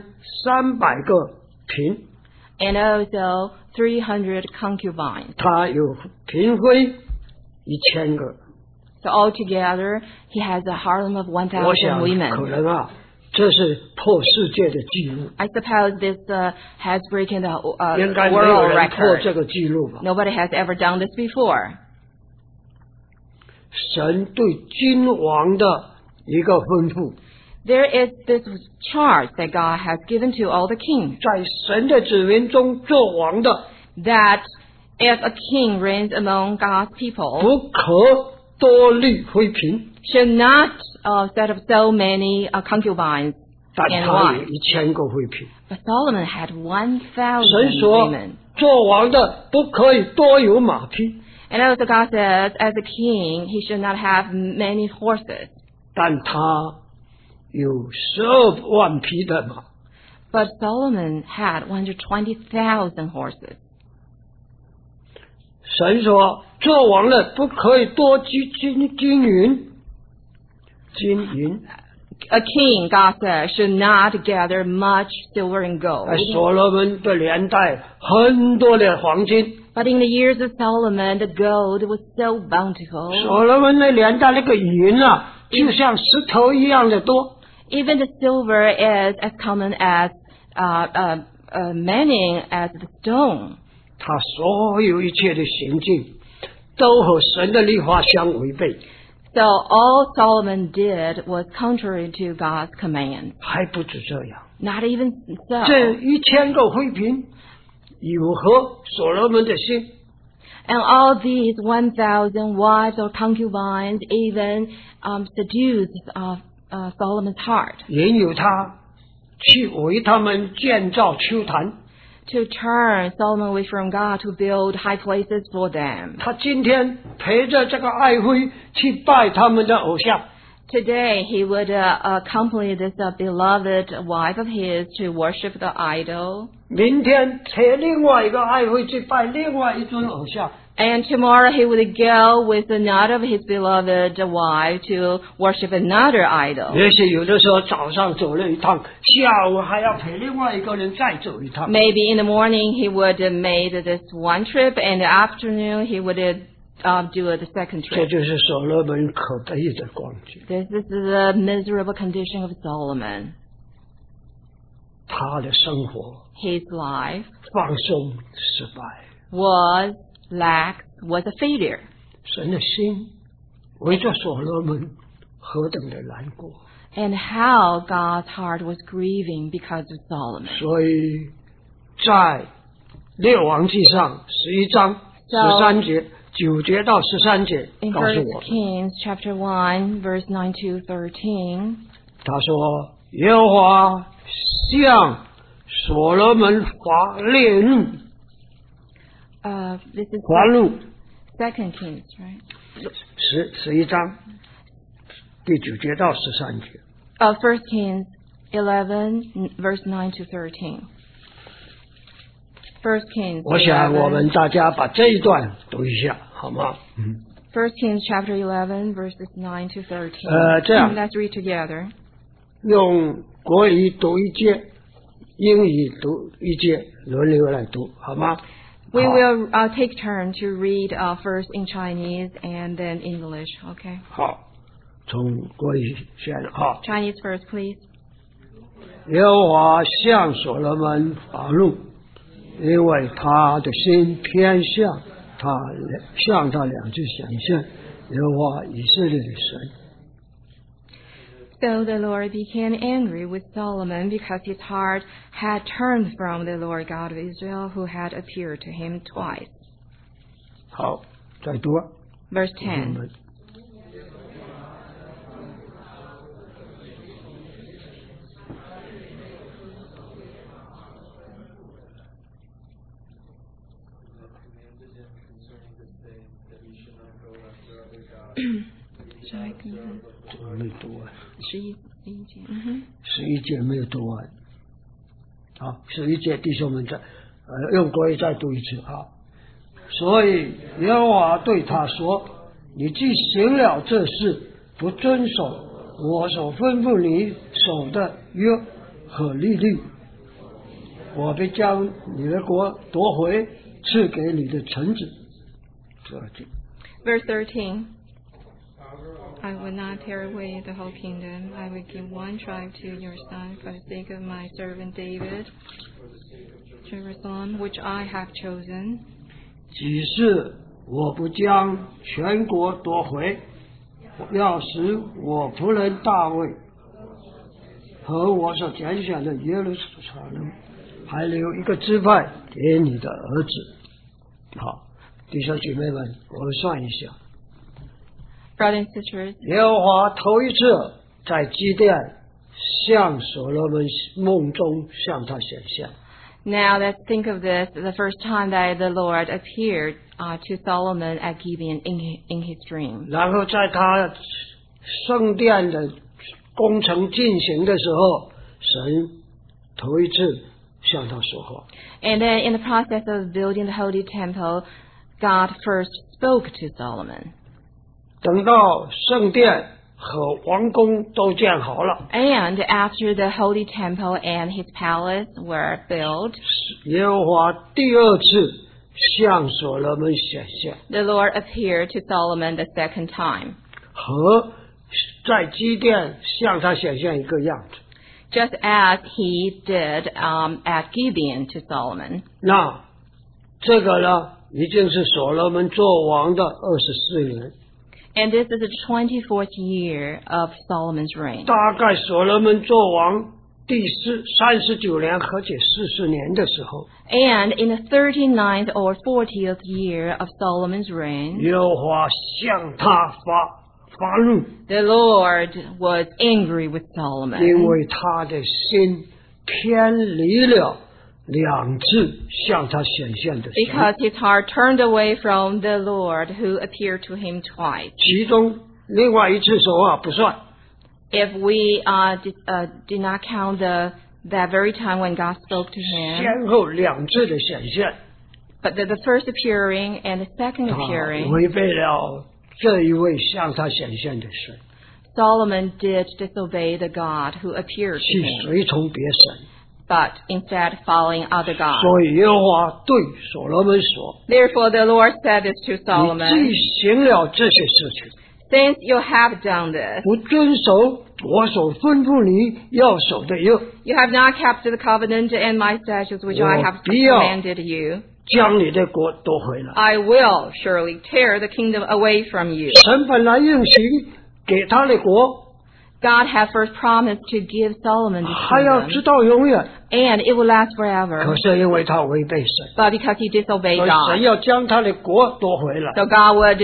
300个嫔， and also 300 concubines. 他有嫔妃1000个。 So altogether, he has a harem of 我 1,000 想可 women. 能这是破世界的记录， I suppose this has broken the 应该没有 world 人破 record. 这个记录吧。 Nobody has ever done this before. 神对君王的一个吩咐， There is this charge that God has given to all the kings, 在神的子民中做王的， that if a king reigns among God's people, 不可多立妃嫔， should not set up so many concubines 但 and 他有 wives. 1000个妃嫔。 But Solomon had 1,000 神说 women. 做王的不可以多有马匹， And also God says, as a king, he should not have many horses. 但他有12万匹的马。 But Solomon had 120,000 horses. 神说做王的不可以多金银。 A king, God says, should not gather much silver and gold. 在所罗门的年代，很多的黄金。 But in the years of Solomon, the gold was so bountiful. 所罗门的年代，那个银就像石头一样的多。 Even the silver is as common as many as the stone. 他所有一切的行径，都和神的律法相违背。 So all Solomon did was contrary to God's command. 还不止这样， Not even 这 so. 1000个妃嫔有合所罗门的心。 And all these 1,000 wives or concubines even seduced Solomon's heart 引诱他去为他们建造丘坛。 to turn Solomon away from God to build high places for them. 他今天陪着这个爱妃去拜他们的偶像。 Today he would accompany this beloved wife of his to worship the idol. 明天陪另外一个爱妃去拜另外一尊偶像。 And tomorrow he would go with another of his beloved wife to worship another idol. 也许有的时候早上走了一趟，下午还要陪另外一个人再走一趟。 Maybe in the morning he would make this one trip, and in the afternoon he would do the second 这 trick. 就是所罗门可悲的光景， This is the miserable condition of Solomon. 他的生活 His life 放松失败， was a failure. 神的心为着所罗门何等的难过， And how God's heart was grieving because of Solomon. 所以在列王记上11章13节9节到13节 In 告诉 1 我们， Kings chapter 1, verse 9 to 13, 他说耶和华向所罗门发烈怒， this is 发怒 2 Kings, right? 11章第9节到13节。 1 Kings 11, verse 9 to 13. 1 Kings 我想我们 11, 大家把这一段读一下，好吗 1 Kings chapter 11, verses 9 to 13. 这样 Let's read together. 用国语读一节，英语读一节，轮流来读，好吗？ We 好 will take turn to read first in Chinese and then English, okay? 好，从国语先哈。 Chinese first, please. 耶和华向所罗门发怒，因为他的心偏向他两只显现，耶和华以色列的神。 So the Lord became angry with Solomon because his heart had turned from the Lord God of Israel, who had appeared to him twice. 好，再读。 Verse 我 10. 们没读完。11节没有读完，好，11节弟兄们用国语再读一次啊。所以耶和华对他说：“你既行了这事，不遵守我所吩咐你守的约和律例，我必将你的国夺回，赐给你的臣子。” Verse 13. I will not tear away the whole kingdom. I will give one tribe to your son for the sake of my servant David, Jerusalem, which I have chosen. 只是我不将全国夺回，要使我仆人大卫和我所拣选的耶路撒冷还留一个支派给你的儿子。好，弟兄姐妹们，我们算一下， Brothers and sisters, 耶和华头一次在基甸向所罗门梦中向他显现， now let's think of this, the first time that the Lord appeared to Solomon at Gibeon in his dream. 然后在他圣殿的工程进行的时候，神头一次向他说话。 And then in the process of building the Holy Temple, God first spoke to Solomon. 等到圣殿和王宫都建好了， And after the Holy Temple and his palace were built, 耶和华第二次向所罗门显现， the Lord appeared to Solomon the second time, 和在基甸向他显现一个样子。 just as he did at Gibeon to Solomon. 那这个呢，已经是所罗门做王的24年， And this is the 24th year of Solomon's reign. 大概所罗门做王第39年和解40年的时候， And in the 39th or 40th year of Solomon's reign, 耶和华向他发怒， the Lord was angry with 因 Solomon 为他的心偏离了两次向他显现的神， because his heart turned away from the Lord who appeared to him twice. 其中另外一次说话不算， If we did not count that very time when God spoke to him, 先后两次的显现， but the first appearing and the second 他 appearing, 违背了这一位向他显现的神， Solomon did disobey the God who appeared to 去 him 随从别神。 but instead following other gods. 所以耶和华对所罗门说 Therefore the Lord said this to：“ 你 Solomon, 既行了这些事情， since you have done this, 不遵守我所吩咐你要守的约， you have not kept the covenant and my statutes which I have 我必要 commanded you, 将你的国夺回来。” I will surely tear the kingdom away from you. 神本来应许给他的国， God had first promised to give Solomon this 还要 kingdom, 直到永远。 and it will last 可 forever. 是因为他违背神， But because he disobeyed 所以 God, 神要将他的国夺回来。 so God would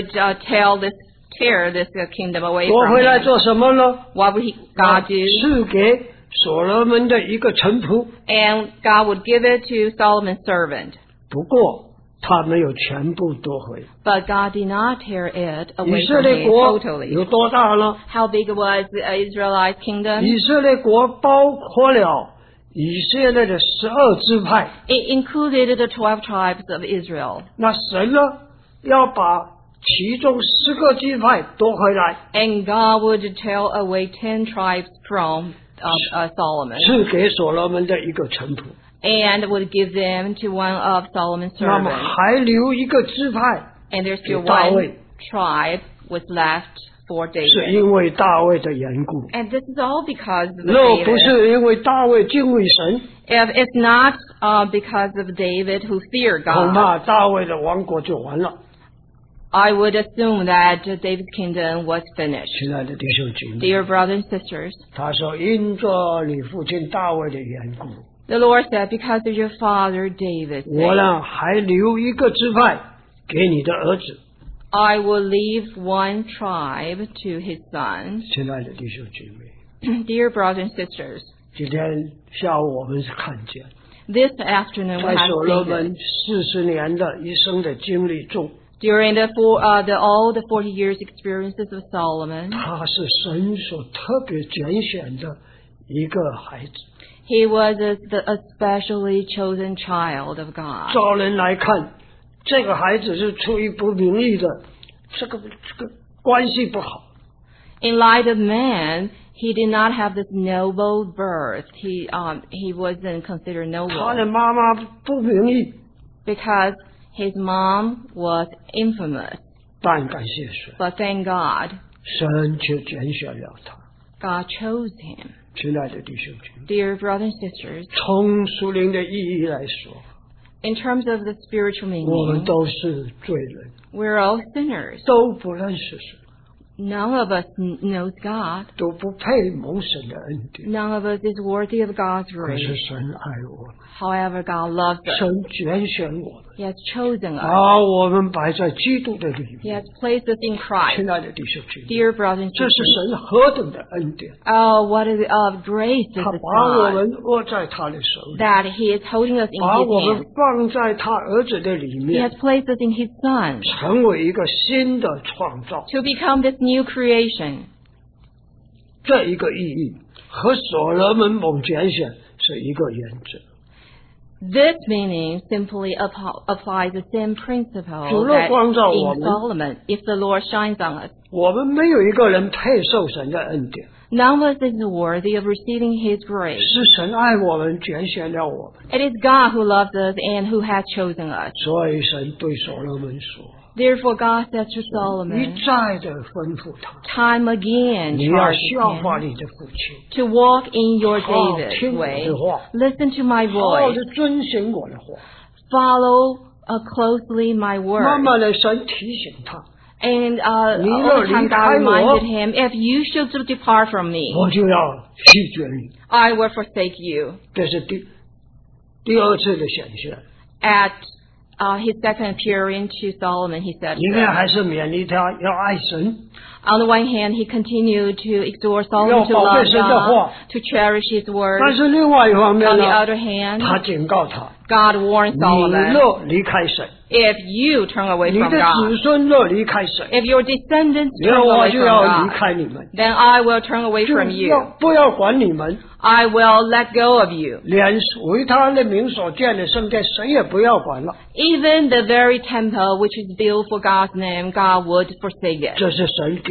tear this kingdom away 夺 from 回来 him. 做什么呢？ What would God do? 赐给所罗门的一个臣仆。 And God would give it to Solomon's servant. 不过他没有全部夺回。 But God did not tear it 以 away 色 from 列 him 国 totally. 有多大呢？ How big was the Israelite kingdom? 以色列国包括了以色列的12支派。 It included the 12 tribes of Israel. 那神呢，要把其中10个支派夺回来， And God would tear away 10 tribes from Solomon. 赐给所罗门的一个臣仆。 And would give them to one of Solomon's 那么 servants. 还留一个支派， And there's still 给大 one 卫， tribe was left for 是 David. 因为大卫的缘故。 And this is all because of 若不 David. 是因为大卫敬畏神， If it's not because of David who feared 恐 God, 怕大卫的王国就完了。 I would assume that David's kingdom was finished. 亲爱的弟兄姐妹， Dear brothers and sisters, 他说因着你父亲大卫的缘故， the Lord said, because of your father David's 我 sake, 呢还留一个支派给你的儿子。 I will leave one tribe to his sons. 亲爱的弟兄姐妹， Dear brothers and sisters, 今天下午我们是看见， this afternoon we 在 have 所罗 seen 门 this. 40年的一生的经历中， During all the 40 years experiences of Solomon, 他是神所特别拣选的一个孩子。 he was the especially chosen child of God. 照人来看，这个孩子是出于不名义的，这个关系不好。 In light of man, he did not have this noble birth. He wasn't considered 他的 noble 妈妈不名义， because his mom was infamous. 但感谢神， But thank God, 神却拣选了他。 God chose him. 亲爱的弟兄姐妹， Dear brothers and sisters, 从属灵的意义来说， in terms of the spiritual 我们 meaning, 都是罪人， we're all sinners. 都不认识神， None of us knows God. 都不配蒙神的恩典。 None of us is worthy of God's 可是 grace. 神爱我们， However, God loves us. 神拣选我们， He has chosen us. 把我们摆在基督的里 He 面。 has placed us in Christ. 亲爱的弟兄姐妹， Dear brothers and 这是 sisters, 神何等的恩典！ oh, what is of grace is 他 this 把我 God 们握在他的手里， that He is holding us in 把 His 我们 hand. 放在他儿子的里 He 面 has，placed us in His Son 成为一个新的创造。 to become this new creation. 这一个意义和所罗门蒙拣选是一个原则。 This meaning simply applies the same principle 主若 that 光照 in 我们， Solomon. If the Lord shines on us, 我们没有一个人配受神的恩典， none of us is worthy of receiving His grace. 是神爱我们，拣选了我们。 It is God who loves us and who has chosen us. 所以神对所罗门说 Therefore, God said to：“ 一 Solomon 再的吩咐他， time again 你要 charged 效法 him 你的父亲， to walk in your 好 David's 听我 way. 的话， Listen to my 好好 voice. 的遵行我的话。 Follow closely my 慢 word. 慢的，神提醒他， And 你 all 若 the time 离 God 开我， reminded him, if you should depart from me, 我就要弃绝你。 I will forsake you. 这是第二次的显现。 At his second appearing to Solomon, he said, 一面还是勉励他要爱神， on the one hand, he continued to exhort Solomon to 要宝贝 love 神的话。 God, to cherish his word. 但是另外一方面 On the 呢， other hand, 他警告他： God warned 你 Solomon, 若离开神， if you turn away 你 from 的 God, 子孙若离开神， if your descendants 然 turn 后我 away 就 from 要离 God, 开你们， then I will turn away 就 from you. 不要管你们， I will let go of you. 连为他的名所建的圣殿，神也不要管了。 Even the very temple which is built for God's name, God would forsake it. 这是神给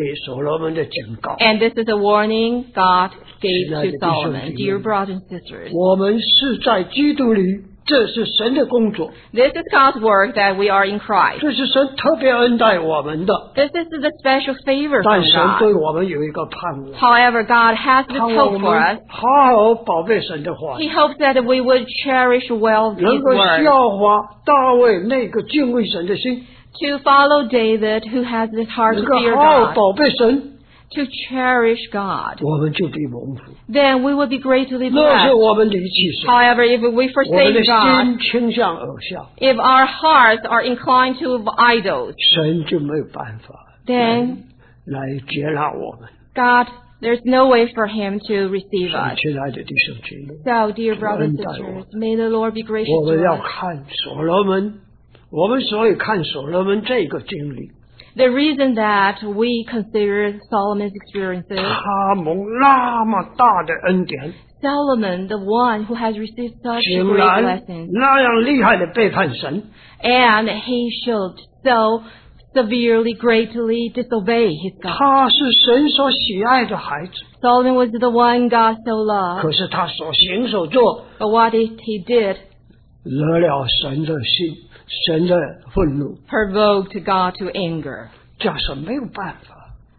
给所罗门的警告。 And this is a warning God gave 亲爱的 to 弟兄 Solomon. 姐妹 Dear brothers and sisters, 我们是在基督里，这是神的工作， this is God's work that we are in Christ. 这是神特别恩待我们的。 This is the special favor 但 from 神对 God. 我们有一个盼望， However, God has this 盼望 hope 我 for us. 们好好宝贝神的话， He hopes that we would cherish well 能 His 够 word. 效法大卫那个敬畏神的心， To follow David, who has this heart 能 to 够 fear 好好 God. 宝贝神， To cherish God. 我们就必蒙福。 Then we will be greatly 若是 blessed. 我们离弃神， However, if we 我们 forsake 的 God, 心倾向偶像， if our hearts are inclined to idols, 神就没有办法 then 来接纳我们。 God, there's no way for Him to receive 所以 us. 亲爱的弟兄姐妹， So, dear brothers and 恩待我。 sisters, may the Lord be gracious 我们 to 要 us. 看所罗门，我们所以看所罗门这个经历， The reason that we consider Solomon's experiences, 他蒙那么大的恩典， Solomon, the one who has received such 竟 great 然 blessings, 那样厉害的背叛神， and he should so severely, greatly disobey his God. 他是神所喜爱的孩子， Solomon was the one God so loved, 可是他所行所做 but what he did 惹了神的心，神的愤怒， provoked God to anger. 这样是没有办法，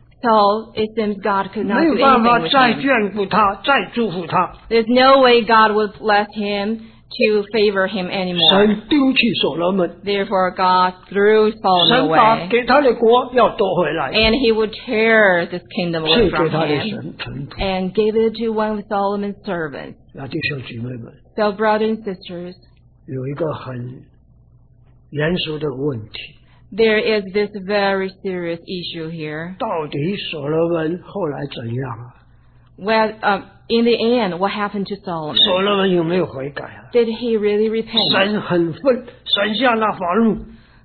So it seems God could not 没 do 有办法 anything with 再 him. 眷顾他，再祝福他。 There's no way God would bless him to favor him anymore. 神丢弃所罗门， Therefore, God threw Solomon 神把 away, 给他的国要夺回来， and he would tear this kingdom 赐 away 给 from 他的 him 神臣仆。 and gave it to one of Solomon's servants. 那弟兄姊妹们， So, brothers and sisters, 有一个很严肃的问题： there is this very serious issue here. 到底所罗门后来怎样啊？ Well, in the end, what happened to Solomon? 所罗门有没有悔改啊？ Did he really repent? 神很愤，神向他发怒，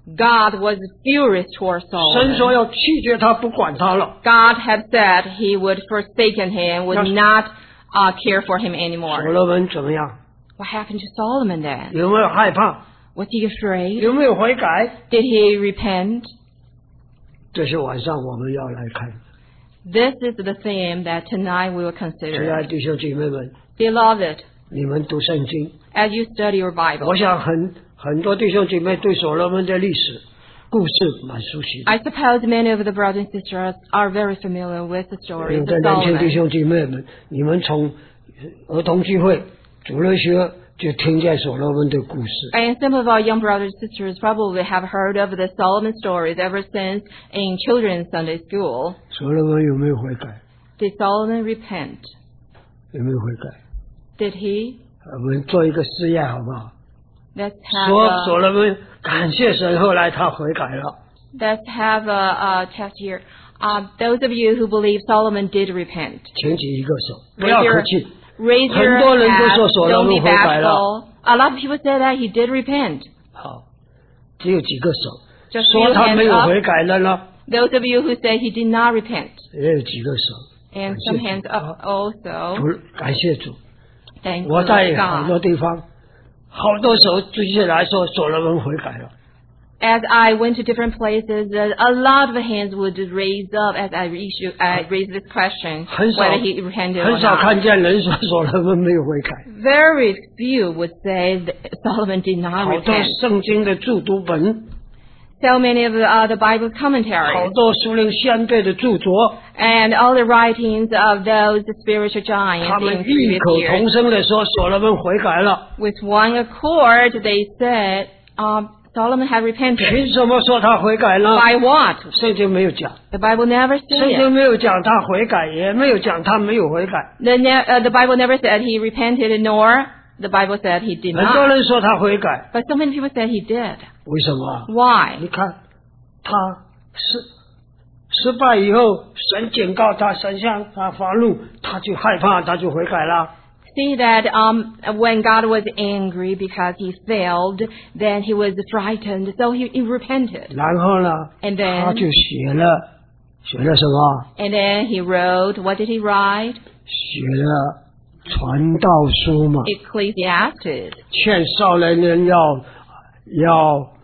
God was furious towards 神说 Solomon. 要弃绝他，不管他了。 God had said he would forsaken him, would Yes. not care for him 所 anymore. 罗门怎么样？ What happened to Solomon then? 有没有害怕？ Was he afraid? 有没有悔改？ Did he repent? 这是晚上我们要来看。 This is the theme that tonight we will 亲爱 consider. 的弟兄姐妹们， Beloved, 你们读圣经， as you study your Bible, 我想很多弟兄姐妹对所罗门的历史故事蛮熟悉的。 I suppose many of the brothers and sisters are very familiar with the story 有 of 的年轻弟 Solomon. 兄姐妹们，你们从儿童聚会、主日学就听见所罗门的故事。 And some of our young brothers and sisters probably have heard of the Solomon stories ever since in children's Sunday school. 所罗门有没有悔改？ Did Solomon repent? 有没有悔改？ Did he? 我们做一个试验好不好？ Let's have 说所 a, 罗门感谢神，后来他悔改了。 let's have a test here. Those of you who believe Solomon did repent, 请举一个手，不要客气。 raise 很 your 多人都说 hand. 所罗 Don't 门 be 悔改了， bashful. A lot of people say that he did repent. 好，只有几个手 Just 说 few 他没 hands 有 up. 悔改了呢， Those of you who say he did not repent. 也有几个手。 And some hands up also. 不，感谢主。 Thank 我在 God. 很多地方，好多手举起来说所罗门悔改了。 As I went to different places, a lot of hands would raise up as I raised this question, 很少 whether he repented or 很少 not. 看见人说所罗门没有悔改。 Very few would say that Solomon did not 好多 repent. 圣经的注读本， So many of the Bible 好 commentaries 多属灵先辈的著作， and all the writings of those spiritual 他 giants 们 in 异 previous 口 years, 同声的说所罗门悔改了。 with one accord, they said Solomon had repented. 凭什么说他悔改呢？ By what? 圣经没有讲， The Bible never 圣 said 经 it. 没有讲他悔改，也没有讲他没有悔改。 The Bible never said he repented, nor the Bible said he did 很多 not. 人说他悔改， But so many people said he did. 为什么？ Why? 你看他失败以后，神警告他，神向他发怒，他就害怕，他就悔改了。 See that when God was angry because he failed, then he was frightened, so he repented. 然后呢， And then- 他就写了什么？ And then he wrote, what did he write? 写了传道书嘛， Ecclesiastes. 劝少年人要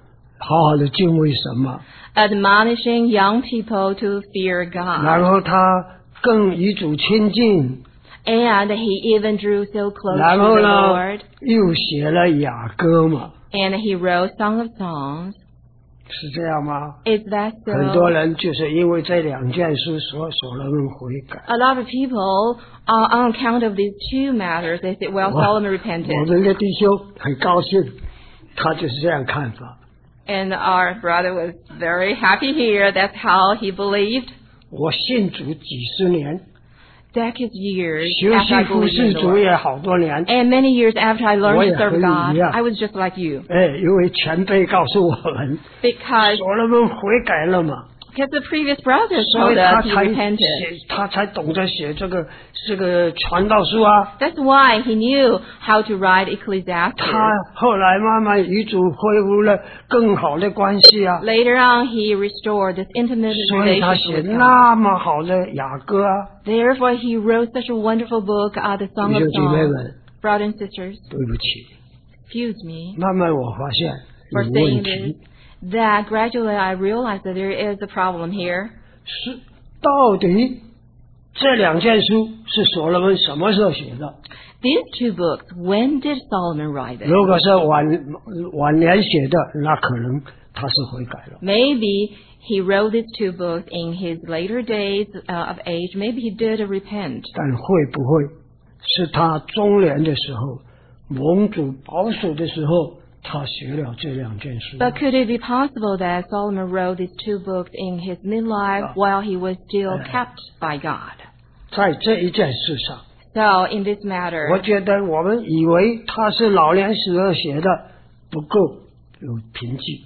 好好的敬畏神嘛。 admonishing young people to fear 然 God. 后他更与主亲近， And he even drew so close 然 to 后 the 呢 Lord. 又写了雅歌嘛， And he wrote Song of Songs. 是这样吗？ Is that 很多 so? 人就是因为这2件事所罗门悔改。 A lot of people, on account of these two matters, they say, well, 我 Solomon 我 repented. 们的弟兄很高兴，他就是这样看法。 And our brother was very happy here. That's how he believed. 我信主几十年， Decades years 学 after 习 I 服 believed in 侍 the 主 Lord. 也好多年。 And many years after I 我 learned 也 to serve 和你 God, 一样。 I was just like you. 因为前辈告诉我们， Because 所罗门悔改了嘛， the previous brothers 所以 told 他 us he 才 repented. 他才懂得写这个传道书啊。 That's why he knew how to write Ecclesiastes. 他后来慢慢与主恢复了更好的关系啊， Later on, he restored this intimate 所以他 relationship 写 with God. 那么好的雅歌啊。 Therefore, he wrote such a wonderful book, The Song 弟 of 兄姐妹 Songs. 们， Brothers and sisters, 对不起， excuse me 慢慢我发现 for 有 saying 问 this, 题， that gradually I realized that there is a problem here. 是到底这2件书是所罗门什么时候写的？ These two books, when did Solomon write them? 如果是晚年写的，那可能他是悔改了。 Maybe he wrote these two books in his later days of age. Maybe he did repent. 但会不会是他中年的时候，蒙主保守的时候，他写了这2件书？ But could it be possible that Solomon wrote these two books in his midlife while he was still kept by God? 在这一件事上， So, in this 我 matter, 觉得我们以为他是老年时候写的，不够有凭据。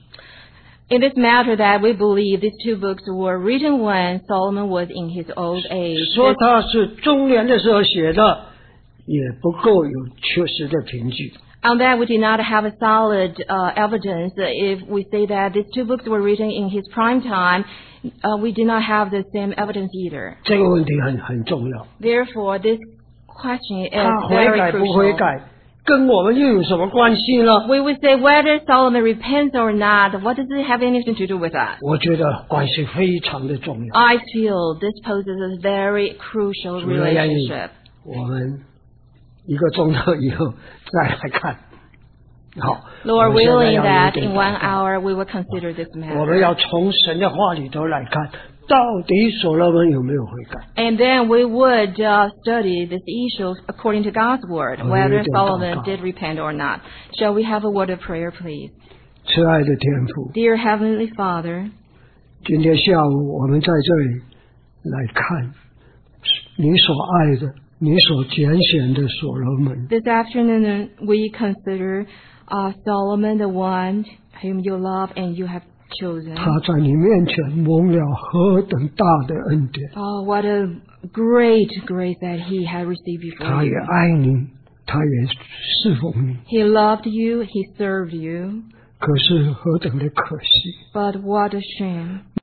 in this matter that we believe these two books were written when Solomon was in his old age. 说他是中年的时候写的，也不够有确实的凭据。 On that, we did not have a solid evidence. If we say that these two books were written in his prime time, we did not have the same evidence either. 这个问题很重要。 Therefore, this question is 他悔 very 改不悔 crucial. 改，跟我们又有什么关系呢？ We would say whether Solomon repents or not, what does it have anything to do with us? 我觉得关系非常的重要。 I feel this poses a very crucial 主要愿意 relationship. 我们1个钟头以后再来看。好， Lord 我们现在 willing 要有 that 点 in 1 祷告 hour we will consider this 我们 matter. 要从神的话里头来看，到底所罗门有没有悔改？ And then we would study this issue according to God's word, whether Solomon did repent or not. Shall we have a word of prayer, please? 慈爱的天父， Dear Heavenly Father, 今天下午我们在这里来看你所爱的、你所拣选的所罗门。 this afternoon we consider Solomon, the one whom you love and you have chosen. 他在你面前蒙了何等大的恩典， Oh, what a great grace that he had received 他 before 也 you. 爱你，他也侍奉你。 He loved you, he served you, 可是何等的可惜， but what a shame